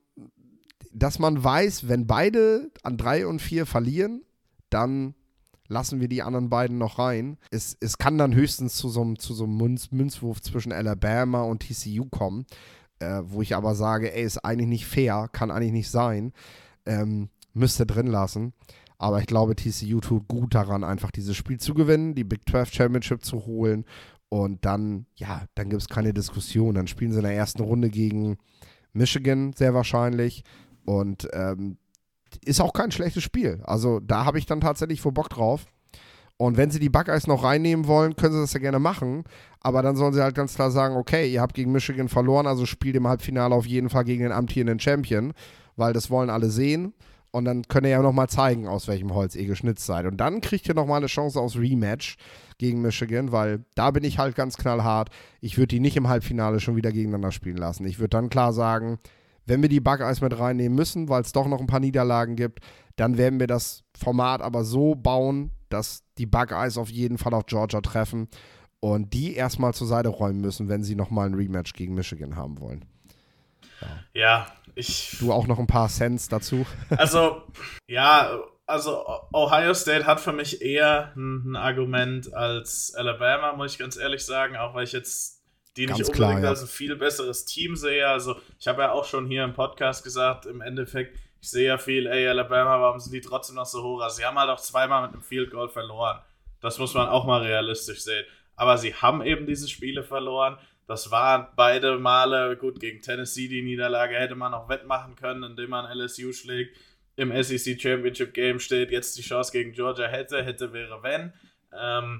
dass man weiß, wenn beide an drei und vier verlieren, dann lassen wir die anderen beiden noch rein. Es, es kann dann höchstens zu so einem, zu so einem Münz, Münzwurf zwischen Alabama und T C U kommen, äh, wo ich aber sage, ey, ist eigentlich nicht fair, kann eigentlich nicht sein, ähm, müsste drin lassen. Aber ich glaube, T C U tut gut daran, einfach dieses Spiel zu gewinnen, die Big zwölf Championship zu holen und dann, ja, dann gibt es keine Diskussion. Dann spielen sie in der ersten Runde gegen Michigan sehr wahrscheinlich und ähm, ist auch kein schlechtes Spiel. Also da habe ich dann tatsächlich voll Bock drauf. Und wenn sie die Buckeyes noch reinnehmen wollen, können sie das ja gerne machen. Aber dann sollen sie halt ganz klar sagen, okay, ihr habt gegen Michigan verloren, also spielt im Halbfinale auf jeden Fall gegen den amtierenden Champion, weil das wollen alle sehen. Und dann könnt ihr ja nochmal zeigen, aus welchem Holz ihr geschnitzt seid. Und dann kriegt ihr nochmal eine Chance aufs Rematch gegen Michigan, weil da bin ich halt ganz knallhart. Ich würde die nicht im Halbfinale schon wieder gegeneinander spielen lassen. Ich würde dann klar sagen, wenn wir die Buckeyes mit reinnehmen müssen, weil es doch noch ein paar Niederlagen gibt, dann werden wir das Format aber so bauen, dass die Buckeyes auf jeden Fall auf Georgia treffen und die erstmal zur Seite räumen müssen, wenn sie nochmal ein Rematch gegen Michigan haben wollen. Ja, ja ich... Du auch noch ein paar Cents dazu? Also, ja, also Ohio State hat für mich eher ein, ein Argument als Alabama, muss ich ganz ehrlich sagen, auch weil ich jetzt die nicht Ganz unbedingt klar, ja. als ein viel besseres Team sehe. Also ich habe ja auch schon hier im Podcast gesagt, im Endeffekt, ich sehe ja viel, ey, Alabama, warum sind die trotzdem noch so hoch? Also sie haben halt auch zweimal mit einem Field Goal verloren. Das muss man auch mal realistisch sehen. Aber sie haben eben diese Spiele verloren. Das waren beide Male, gut, gegen Tennessee die Niederlage hätte man noch wettmachen können, indem man L S U schlägt. Im S E C Championship Game steht jetzt die Chance gegen Georgia, hätte, hätte, wäre, wenn. Ähm,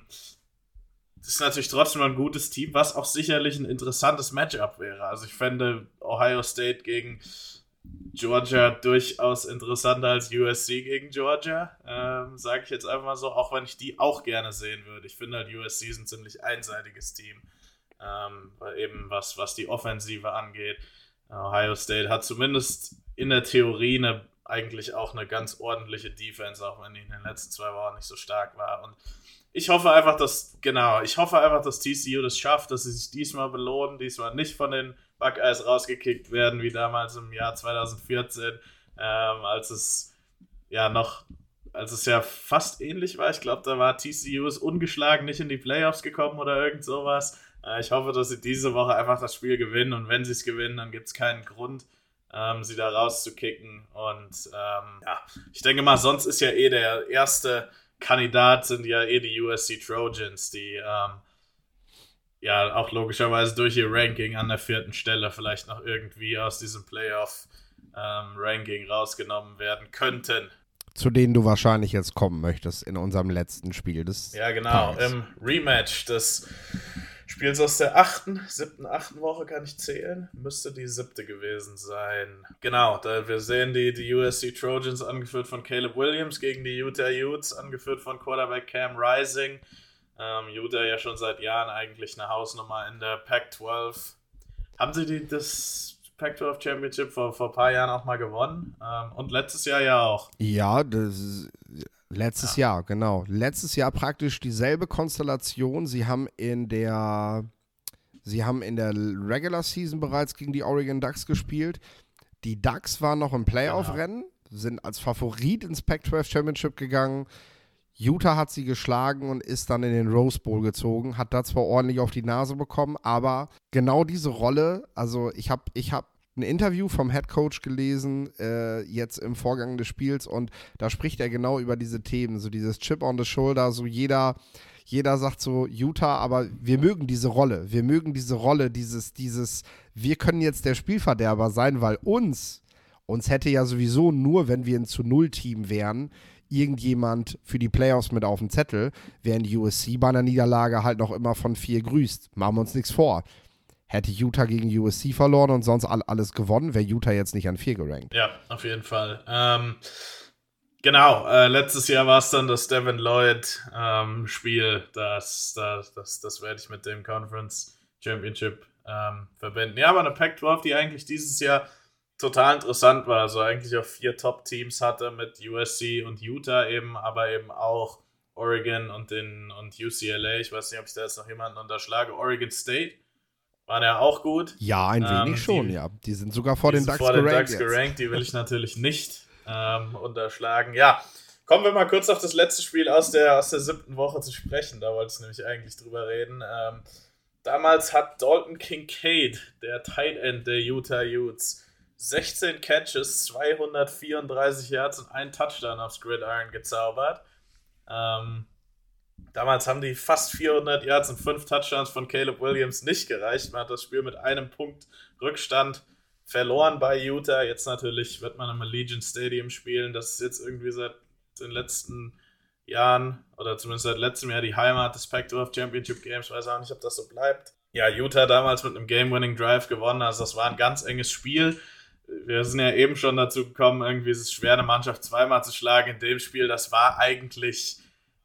Das ist natürlich trotzdem ein gutes Team, was auch sicherlich ein interessantes Matchup wäre. Also ich fände Ohio State gegen Georgia durchaus interessanter als U S C gegen Georgia, ähm, sage ich jetzt einfach mal so, auch wenn ich die auch gerne sehen würde. Ich finde halt U S C ist ein ziemlich einseitiges Team, ähm, weil eben was, was die Offensive angeht. Ohio State hat zumindest in der Theorie eine, eigentlich auch eine ganz ordentliche Defense, auch wenn die in den letzten zwei Wochen nicht so stark war. Und ich hoffe einfach, dass, genau, ich hoffe einfach, dass T C U das schafft, dass sie sich diesmal belohnen, diesmal nicht von den Buckeyes rausgekickt werden, wie damals im Jahr zwanzig vierzehn, ähm, als es ja noch, als es ja fast ähnlich war. Ich glaube, da war T C U ist ungeschlagen nicht in die Playoffs gekommen oder irgend sowas. Äh, ich hoffe, dass sie diese Woche einfach das Spiel gewinnen und wenn sie es gewinnen, dann gibt es keinen Grund, ähm, sie da rauszukicken. Und ähm, ja, ich denke mal, sonst ist ja eh der erste Kandidat sind ja eh die U S C Trojans, die ähm, ja auch logischerweise durch ihr Ranking an der vierten Stelle vielleicht noch irgendwie aus diesem Playoff-Ranking ähm, rausgenommen werden könnten. Zu denen du wahrscheinlich jetzt kommen möchtest in unserem letzten Spiel des Ja, genau, Tages. im Rematch des Spiels aus der achten, siebten, achten Woche kann ich zählen. Müsste die siebte gewesen sein. Genau, da wir sehen die, die U S C Trojans angeführt von Caleb Williams gegen die Utah Utes, angeführt von Quarterback Cam Rising. Ähm, Utah ja schon seit Jahren eigentlich eine Hausnummer in der Pac zwölf. Haben sie die, das Pac zwölf Championship vor, vor ein paar Jahren auch mal gewonnen? Ähm, und letztes Jahr ja auch. Ja, das ist letztes ja. Jahr, genau. Letztes Jahr praktisch dieselbe Konstellation. Sie haben in der Sie haben in der Regular Season bereits gegen die Oregon Ducks gespielt. Die Ducks waren noch im Playoff-Rennen, sind als Favorit ins Pac zwölf Championship gegangen. Utah hat sie geschlagen und ist dann in den Rose Bowl gezogen, hat da zwar ordentlich auf die Nase bekommen, aber genau diese Rolle, also ich habe ich hab ein Interview vom Head Coach gelesen, äh, jetzt im Vorgang des Spiels und da spricht er genau über diese Themen, so dieses Chip on the Shoulder, so jeder, jeder sagt so Utah, aber wir mögen diese Rolle, wir mögen diese Rolle, dieses, dieses, wir können jetzt der Spielverderber sein, weil uns, uns hätte ja sowieso nur, wenn wir ein zu Null Team wären, irgendjemand für die Playoffs mit auf dem Zettel, während U S C bei einer Niederlage halt noch immer von vier grüßt. Machen wir uns nichts vor. Hätte Utah gegen U S C verloren und sonst all, alles gewonnen, wäre Utah jetzt nicht an vier gerankt. Ja, auf jeden Fall. Ähm, Genau, äh, letztes Jahr war es dann das Devin Lloyd-Spiel, ähm, das, das, das, das werde ich mit dem Conference Championship ähm, verbinden. Ja, aber eine Pac zwölf, die eigentlich dieses Jahr total interessant war, also eigentlich auch vier Top-Teams hatte mit U S C und Utah eben, aber eben auch Oregon und, den, und U C L A, ich weiß nicht, ob ich da jetzt noch jemanden unterschlage, Oregon State waren ja auch gut. Ja, ein wenig ähm, schon, die, ja. Die sind sogar vor die den sind Ducks vor den gerankt. Ducks gerankt, die will ich natürlich nicht Ähm, unterschlagen. Ja, kommen wir mal kurz auf das letzte Spiel aus der, aus der siebten Woche zu sprechen. Da wollte ich nämlich eigentlich drüber reden. Ähm, damals hat Dalton Kincaid, der Tight End der Utah Utes, sechzehn Catches, zweihundertvierunddreißig Yards und einen Touchdown aufs Gridiron gezaubert. Ähm, damals haben die fast vierhundert Yards und fünf Touchdowns von Caleb Williams nicht gereicht. Man hat das Spiel mit einem Punkt Rückstand verloren bei Utah. Jetzt natürlich wird man im Allegiant Stadium spielen. Das ist jetzt irgendwie seit den letzten Jahren oder zumindest seit letztem Jahr die Heimat des Pac zwölf Championship Games. Ich weiß auch nicht, ob das so bleibt. Ja, Utah damals mit einem Game-Winning-Drive gewonnen. Also das war ein ganz enges Spiel. Wir sind ja eben schon dazu gekommen, irgendwie ist es schwer, eine Mannschaft zweimal zu schlagen in dem Spiel. Das war eigentlich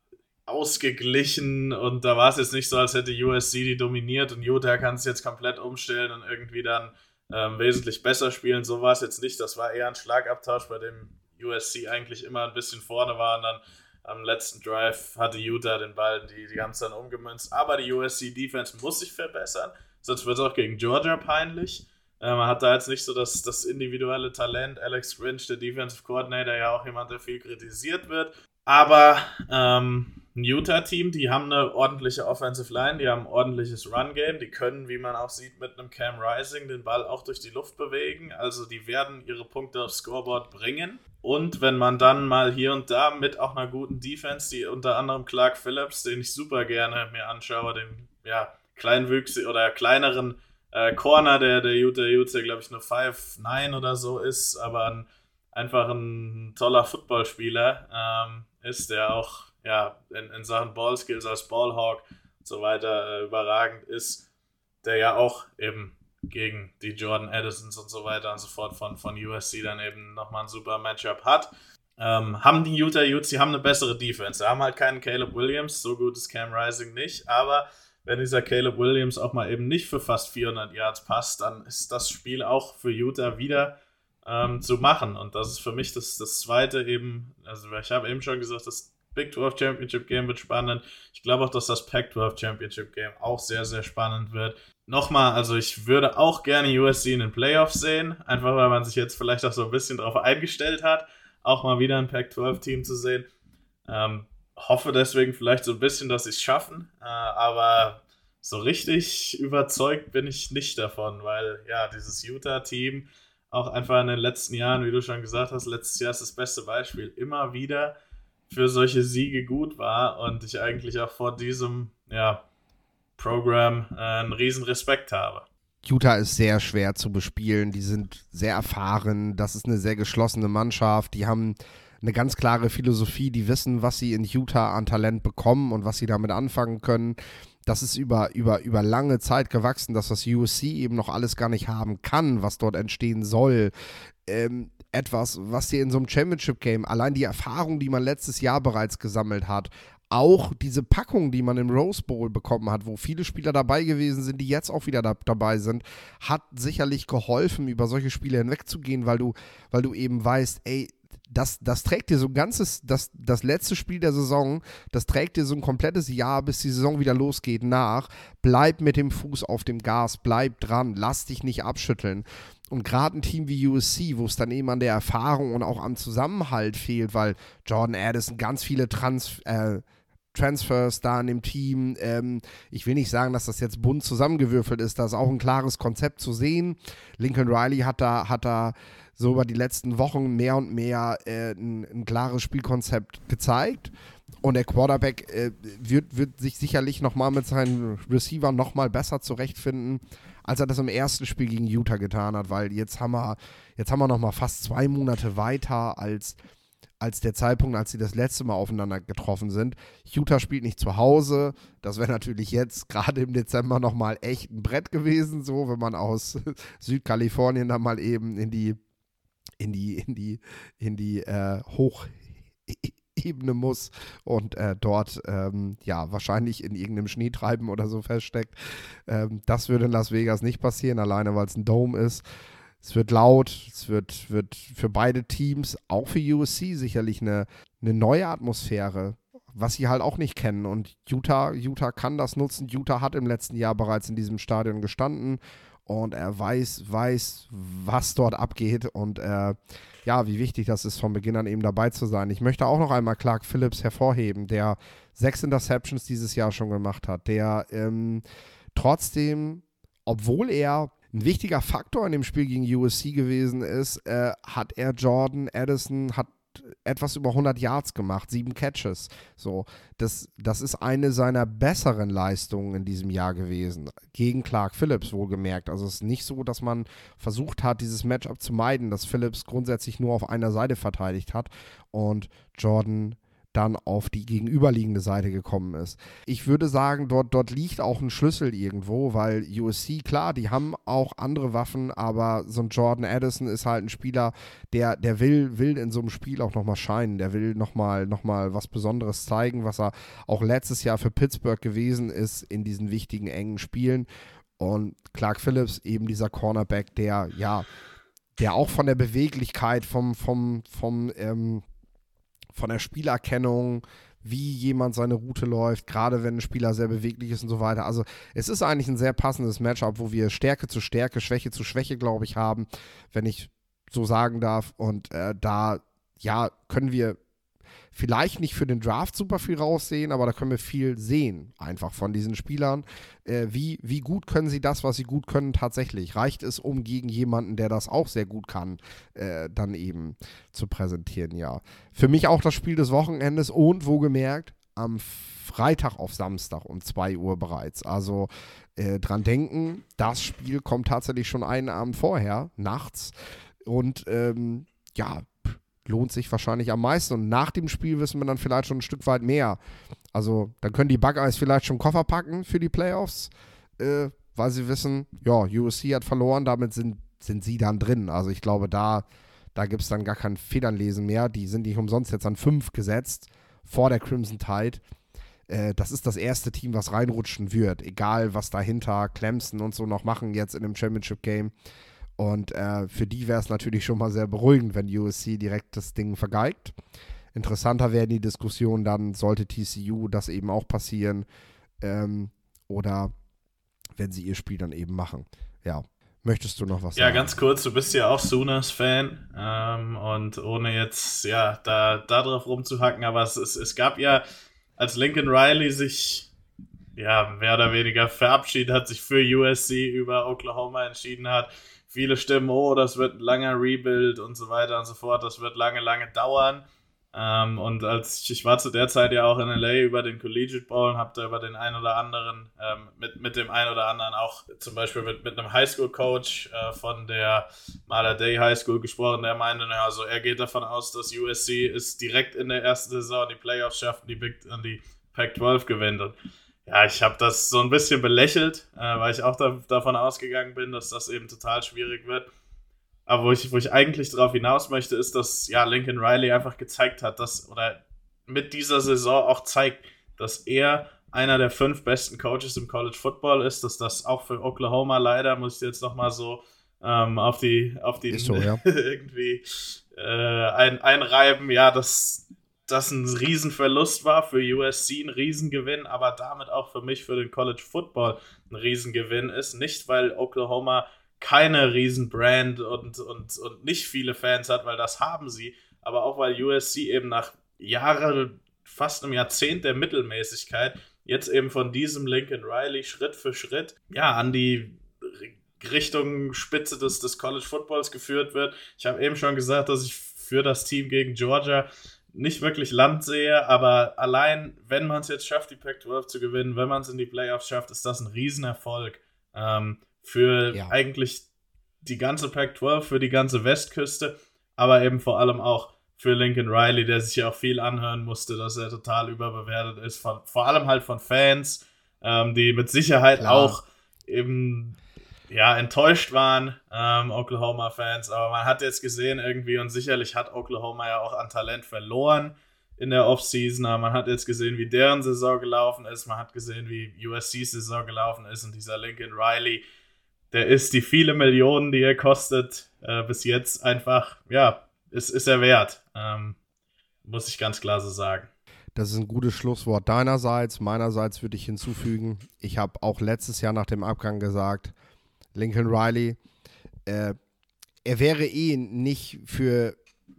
ausgeglichen und da war es jetzt nicht so, als hätte U S C die dominiert und Utah kann es jetzt komplett umstellen und irgendwie dann Ähm, wesentlich besser spielen. So war es jetzt nicht. Das war eher ein Schlagabtausch, bei dem U S C eigentlich immer ein bisschen vorne war und dann am letzten Drive hatte Utah den Ball, die, die haben es dann umgemünzt. Aber die U S C-Defense muss sich verbessern, sonst wird es auch gegen Georgia peinlich. Äh, man hat da jetzt nicht so das, das individuelle Talent. Alex Grinch, der Defensive Coordinator, ja auch jemand, der viel kritisiert wird. Aber ähm, ein Utah-Team, die haben eine ordentliche Offensive Line, die haben ein ordentliches Run-Game, die können, wie man auch sieht, mit einem Cam Rising den Ball auch durch die Luft bewegen, also die werden ihre Punkte aufs Scoreboard bringen. Und wenn man dann mal hier und da mit auch einer guten Defense, die unter anderem Clark Phillips, den ich super gerne mir anschaue, den ja, kleinwüchsigen oder kleineren äh, Corner der, der Utah Utes, der glaube ich nur fünf neun oder so ist, aber ein, einfach ein toller Footballspieler ähm, ist, der auch ja, in, in Sachen Ballskills als Ballhawk und so weiter äh, überragend ist, der ja auch eben gegen die Jordan Addisons und so weiter und so fort von, von U S C dann eben nochmal ein super Matchup hat. Ähm, haben die Utah Utes, die haben eine bessere Defense. Sie haben halt keinen Caleb Williams, so gut ist Cam Rising nicht, aber wenn dieser Caleb Williams auch mal eben nicht für fast vierhundert Yards passt, dann ist das Spiel auch für Utah wieder ähm, zu machen. Und das ist für mich das, das zweite eben, also ich habe eben schon gesagt, das Big zwölf Championship Game wird spannend. Ich glaube auch, dass das Pac zwölf Championship Game auch sehr, sehr spannend wird. Nochmal, also ich würde auch gerne U S C in den Playoffs sehen, einfach weil man sich jetzt vielleicht auch so ein bisschen darauf eingestellt hat, auch mal wieder ein Pac zwölf Team zu sehen. Ähm, hoffe deswegen vielleicht so ein bisschen, dass sie es schaffen, äh, aber so richtig überzeugt bin ich nicht davon, weil ja, dieses Utah-Team auch einfach in den letzten Jahren, wie du schon gesagt hast, letztes Jahr ist das beste Beispiel, immer wieder für solche Siege gut war und ich eigentlich auch vor diesem ja, Programm äh, einen riesen Respekt habe. Utah ist sehr schwer zu bespielen, die sind sehr erfahren, das ist eine sehr geschlossene Mannschaft, die haben eine ganz klare Philosophie, die wissen, was sie in Utah an Talent bekommen und was sie damit anfangen können. Das ist über, über, über lange Zeit gewachsen, dass das U S C eben noch alles gar nicht haben kann, was dort entstehen soll. Ähm, etwas, was dir in so einem Championship-Game, allein die Erfahrung, die man letztes Jahr bereits gesammelt hat, auch diese Packung, die man im Rose Bowl bekommen hat, wo viele Spieler dabei gewesen sind, die jetzt auch wieder da, dabei sind, hat sicherlich geholfen, über solche Spiele hinwegzugehen, weil du, weil du eben weißt, ey, Das, das trägt dir so ein ganzes, das, das letzte Spiel der Saison, das trägt dir so ein komplettes Jahr, bis die Saison wieder losgeht, nach. Bleib mit dem Fuß auf dem Gas, bleib dran, lass dich nicht abschütteln. Und gerade ein Team wie U S C, wo es dann eben an der Erfahrung und auch am Zusammenhalt fehlt, weil Jordan Addison ganz viele Trans, äh, Transfers da in dem Team. Ähm, ich will nicht sagen, dass das jetzt bunt zusammengewürfelt ist, da ist auch ein klares Konzept zu sehen. Lincoln Riley hat da, hat da so über die letzten Wochen mehr und mehr äh, ein, ein klares Spielkonzept gezeigt. Und der Quarterback äh, wird, wird sich sicherlich nochmal mit seinen Receivern nochmal besser zurechtfinden, als er das im ersten Spiel gegen Utah getan hat, weil jetzt haben wir, jetzt haben wir nochmal fast zwei Monate weiter als, als der Zeitpunkt, als sie das letzte Mal aufeinander getroffen sind. Utah spielt nicht zu Hause. Das wäre natürlich jetzt gerade im Dezember nochmal echt ein Brett gewesen, so wenn man aus Südkalifornien dann mal eben in die in die, in die, in die äh, hoch, Ebene muss und äh, dort ähm, ja wahrscheinlich in irgendeinem Schneetreiben oder so feststeckt. Ähm, das würde in Las Vegas nicht passieren, alleine weil es ein Dome ist. Es wird laut, es wird, wird für beide Teams, auch für U S C sicherlich eine, eine neue Atmosphäre, was sie halt auch nicht kennen. Und Utah, Utah kann das nutzen. Utah hat im letzten Jahr bereits in diesem Stadion gestanden und er weiß, weiß, was dort abgeht und äh, ja, wie wichtig das ist, von Beginn an eben dabei zu sein. Ich möchte auch noch einmal Clark Phillips hervorheben, der sechs Interceptions dieses Jahr schon gemacht hat, der ähm, trotzdem, obwohl er ein wichtiger Faktor in dem Spiel gegen U S C gewesen ist, äh, hat er Jordan Addison, hat etwas über hundert Yards gemacht, sieben Catches. So, das, das ist eine seiner besseren Leistungen in diesem Jahr gewesen. Gegen Clark Phillips wohlgemerkt. Also es ist nicht so, dass man versucht hat, dieses Matchup zu meiden, dass Phillips grundsätzlich nur auf einer Seite verteidigt hat und Jordan dann auf die gegenüberliegende Seite gekommen ist. Ich würde sagen, dort, dort liegt auch ein Schlüssel irgendwo, weil U S C, klar, die haben auch andere Waffen, aber so ein Jordan Addison ist halt ein Spieler, der, der will, will in so einem Spiel auch nochmal scheinen, der will nochmal noch mal was Besonderes zeigen, was er auch letztes Jahr für Pittsburgh gewesen ist in diesen wichtigen, engen Spielen. Und Clark Phillips, eben dieser Cornerback, der, ja, der auch von der Beweglichkeit, vom, vom, vom, ähm, von der Spielerkennung, wie jemand seine Route läuft, gerade wenn ein Spieler sehr beweglich ist und so weiter. Also es ist eigentlich ein sehr passendes Matchup, wo wir Stärke zu Stärke, Schwäche zu Schwäche, glaube ich, haben, wenn ich so sagen darf. Und äh, da, ja, können wir vielleicht nicht für den Draft super viel raussehen, aber da können wir viel sehen, einfach von diesen Spielern. Äh, wie, wie gut können sie das, was sie gut können, tatsächlich? Reicht es, um gegen jemanden, der das auch sehr gut kann, äh, dann eben zu präsentieren, ja. Für mich auch das Spiel des Wochenendes und, wohlgemerkt, am Freitag auf Samstag um zwei Uhr bereits. Also äh, dran denken, das Spiel kommt tatsächlich schon einen Abend vorher, nachts. Und ähm, ja, lohnt sich wahrscheinlich am meisten. Und nach dem Spiel wissen wir dann vielleicht schon ein Stück weit mehr. Also dann können die Buckeyes vielleicht schon Koffer packen für die Playoffs, äh, weil sie wissen, ja, U S C hat verloren, damit sind, sind sie dann drin. Also ich glaube, da, da gibt es dann gar kein Federnlesen mehr. Die sind nicht umsonst jetzt an fünf gesetzt, vor der Crimson Tide. Äh, das ist das erste Team, was reinrutschen wird. Egal, was dahinter Clemson und so noch machen jetzt in dem Championship-Game. Und äh, für die wäre es natürlich schon mal sehr beruhigend, wenn U S C direkt das Ding vergeigt. Interessanter werden die Diskussionen dann, sollte T C U das eben auch passieren ähm, oder wenn sie ihr Spiel dann eben machen. Ja, möchtest du noch was ja, sagen? Ja, ganz kurz, du bist ja auch Sooners-Fan ähm, und ohne jetzt ja da, da drauf rumzuhacken, aber es, es, es gab ja, als Lincoln Riley sich ja mehr oder weniger verabschiedet hat, sich für U S C über Oklahoma entschieden hat, viele Stimmen, oh, das wird ein langer Rebuild und so weiter und so fort, das wird lange, lange dauern. Ähm, und als ich, ich war zu der Zeit ja auch in L A über den Collegiate Bowl und habe da über den einen oder anderen, ähm, mit, mit dem einen oder anderen auch zum Beispiel mit, mit einem Highschool-Coach äh, von der Mater Dei High School gesprochen, der meinte, naja, also er geht davon aus, dass U S C es direkt in der ersten Saison die Playoffs schafft und die, Big, und die Pac zwölf gewinnt. Und ja, ich habe das so ein bisschen belächelt, äh, weil ich auch da, davon ausgegangen bin, dass das eben total schwierig wird. Aber wo ich, wo ich eigentlich darauf hinaus möchte, ist, dass ja Lincoln Riley einfach gezeigt hat, dass, oder mit dieser Saison auch zeigt, dass er einer der fünf besten Coaches im College Football ist, dass das auch für Oklahoma leider, muss ich jetzt nochmal so ähm, auf die, auf die so, ja. irgendwie äh, ein, einreiben, ja, dass das ein Riesenverlust war für U S C, ein Riesengewinn, aber damit auch für mich für den College Football ein Riesengewinn ist. Nicht, weil Oklahoma keine Riesenbrand und, und, und nicht viele Fans hat, weil das haben sie, aber auch weil U S C eben nach Jahren, fast einem Jahrzehnt der Mittelmäßigkeit jetzt eben von diesem Lincoln Riley Schritt für Schritt ja an die Richtung Spitze des, des College Footballs geführt wird. Ich habe eben schon gesagt, dass ich für das Team gegen Georgia nicht wirklich Land sehe, aber allein, wenn man es jetzt schafft, die Pac zwölf zu gewinnen, wenn man es in die Playoffs schafft, ist das ein Riesenerfolg ähm, für ja. eigentlich die ganze Pac zwölf, für die ganze Westküste, aber eben vor allem auch für Lincoln Riley, der sich ja auch viel anhören musste, dass er total überbewertet ist, von, vor allem halt von Fans, ähm, die mit Sicherheit Klar. auch eben ja, enttäuscht waren, ähm, Oklahoma-Fans, aber man hat jetzt gesehen irgendwie und sicherlich hat Oklahoma ja auch an Talent verloren, in der Offseason. Aber man hat jetzt gesehen, wie deren Saison gelaufen ist. Man hat gesehen, wie U S C's Saison gelaufen ist. Und dieser Lincoln Riley, der ist die viele Millionen, die er kostet, äh, bis jetzt einfach, ja, ist, ist er wert. Ähm, muss ich ganz klar so sagen. Das ist ein gutes Schlusswort deinerseits. Meinerseits würde ich hinzufügen, ich habe auch letztes Jahr nach dem Abgang gesagt, Lincoln Riley, äh, er wäre eh nicht für,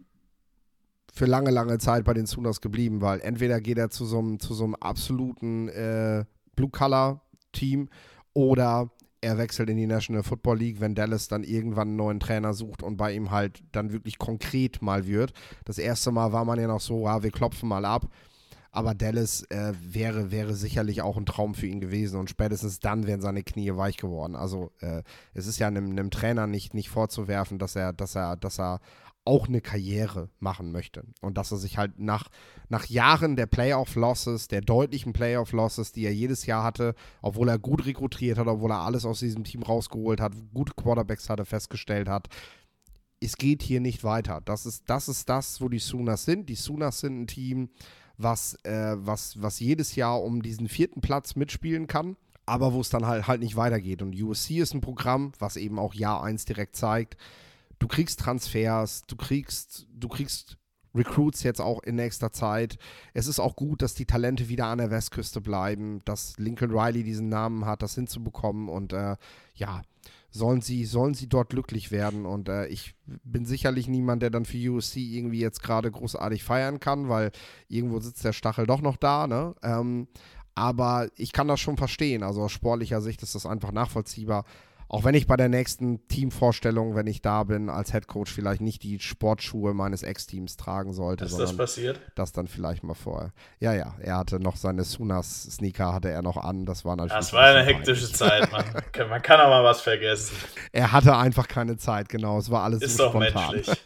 für lange, lange Zeit bei den Sooners geblieben, weil entweder geht er zu so einem, zu so einem absoluten äh, Blue-Color-Team oder er wechselt in die National Football League, wenn Dallas dann irgendwann einen neuen Trainer sucht und bei ihm halt dann wirklich konkret mal wird. Das erste Mal war man ja noch so, ja, wir klopfen mal ab. Aber Dallas äh, wäre, wäre sicherlich auch ein Traum für ihn gewesen und spätestens dann wären seine Knie weich geworden. Also äh, es ist ja einem, einem Trainer nicht, nicht vorzuwerfen, dass er, dass er, dass er auch eine Karriere machen möchte. Und dass er sich halt nach, nach Jahren der Playoff-Losses, der deutlichen Playoff-Losses, die er jedes Jahr hatte, obwohl er gut rekrutiert hat, obwohl er alles aus diesem Team rausgeholt hat, gute Quarterbacks hatte, festgestellt hat, es geht hier nicht weiter. Das ist, das ist das, wo die Sooners sind. Die Sooners sind ein Team, was, äh, was, was jedes Jahr um diesen vierten Platz mitspielen kann, aber wo es dann halt, halt nicht weitergeht. Und U S C ist ein Programm, was eben auch Jahr eins direkt zeigt, du kriegst Transfers, du kriegst, du kriegst Recruits jetzt auch in nächster Zeit. Es ist auch gut, dass die Talente wieder an der Westküste bleiben, dass Lincoln Riley diesen Namen hat, das hinzubekommen und äh, ja, sollen sie, sollen sie dort glücklich werden und äh, ich bin sicherlich niemand, der dann für U S C irgendwie jetzt gerade großartig feiern kann, weil irgendwo sitzt der Stachel doch noch da, ne? Ähm, aber ich kann das schon verstehen, also aus sportlicher Sicht ist das einfach nachvollziehbar. Auch wenn ich bei der nächsten Teamvorstellung, wenn ich da bin, als Headcoach vielleicht nicht die Sportschuhe meines Ex-Teams tragen sollte. Ist das passiert? Das dann vielleicht mal vorher. Ja, ja, er hatte noch seine Sooners-Sneaker, hatte er noch an. Das war natürlich. Das war eine hektische Zeit, man. Man kann auch mal was vergessen. Er hatte einfach keine Zeit, genau. Es war alles ist so doch spontan. Menschlich.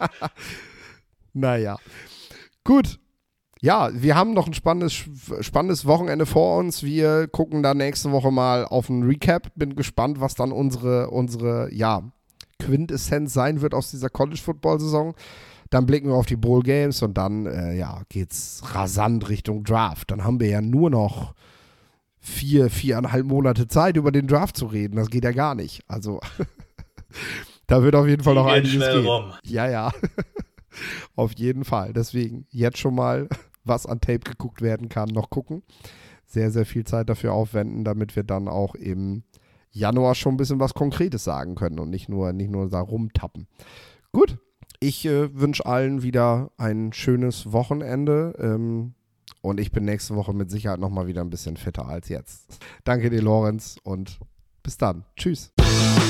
Naja. Gut. Ja, wir haben noch ein spannendes, spannendes Wochenende vor uns. Wir gucken dann nächste Woche mal auf einen Recap. Bin gespannt, was dann unsere, unsere ja, Quintessenz sein wird aus dieser College-Football-Saison. Dann blicken wir auf die Bowl-Games und dann äh, ja, geht's rasant Richtung Draft. Dann haben wir ja nur noch vier, viereinhalb Monate Zeit, über den Draft zu reden. Das geht ja gar nicht. Also, da wird auf jeden Fall Die noch gehen einiges schnell gehen. rum. Ja, ja. Auf jeden Fall. Deswegen jetzt schon mal, was an Tape geguckt werden kann, noch gucken. Sehr, sehr viel Zeit dafür aufwenden, damit wir dann auch im Januar schon ein bisschen was Konkretes sagen können und nicht nur, nicht nur da rumtappen. Gut, ich äh, wünsche allen wieder ein schönes Wochenende ähm, und ich bin nächste Woche mit Sicherheit nochmal wieder ein bisschen fitter als jetzt. Danke dir, Lorenz, und bis dann. Tschüss.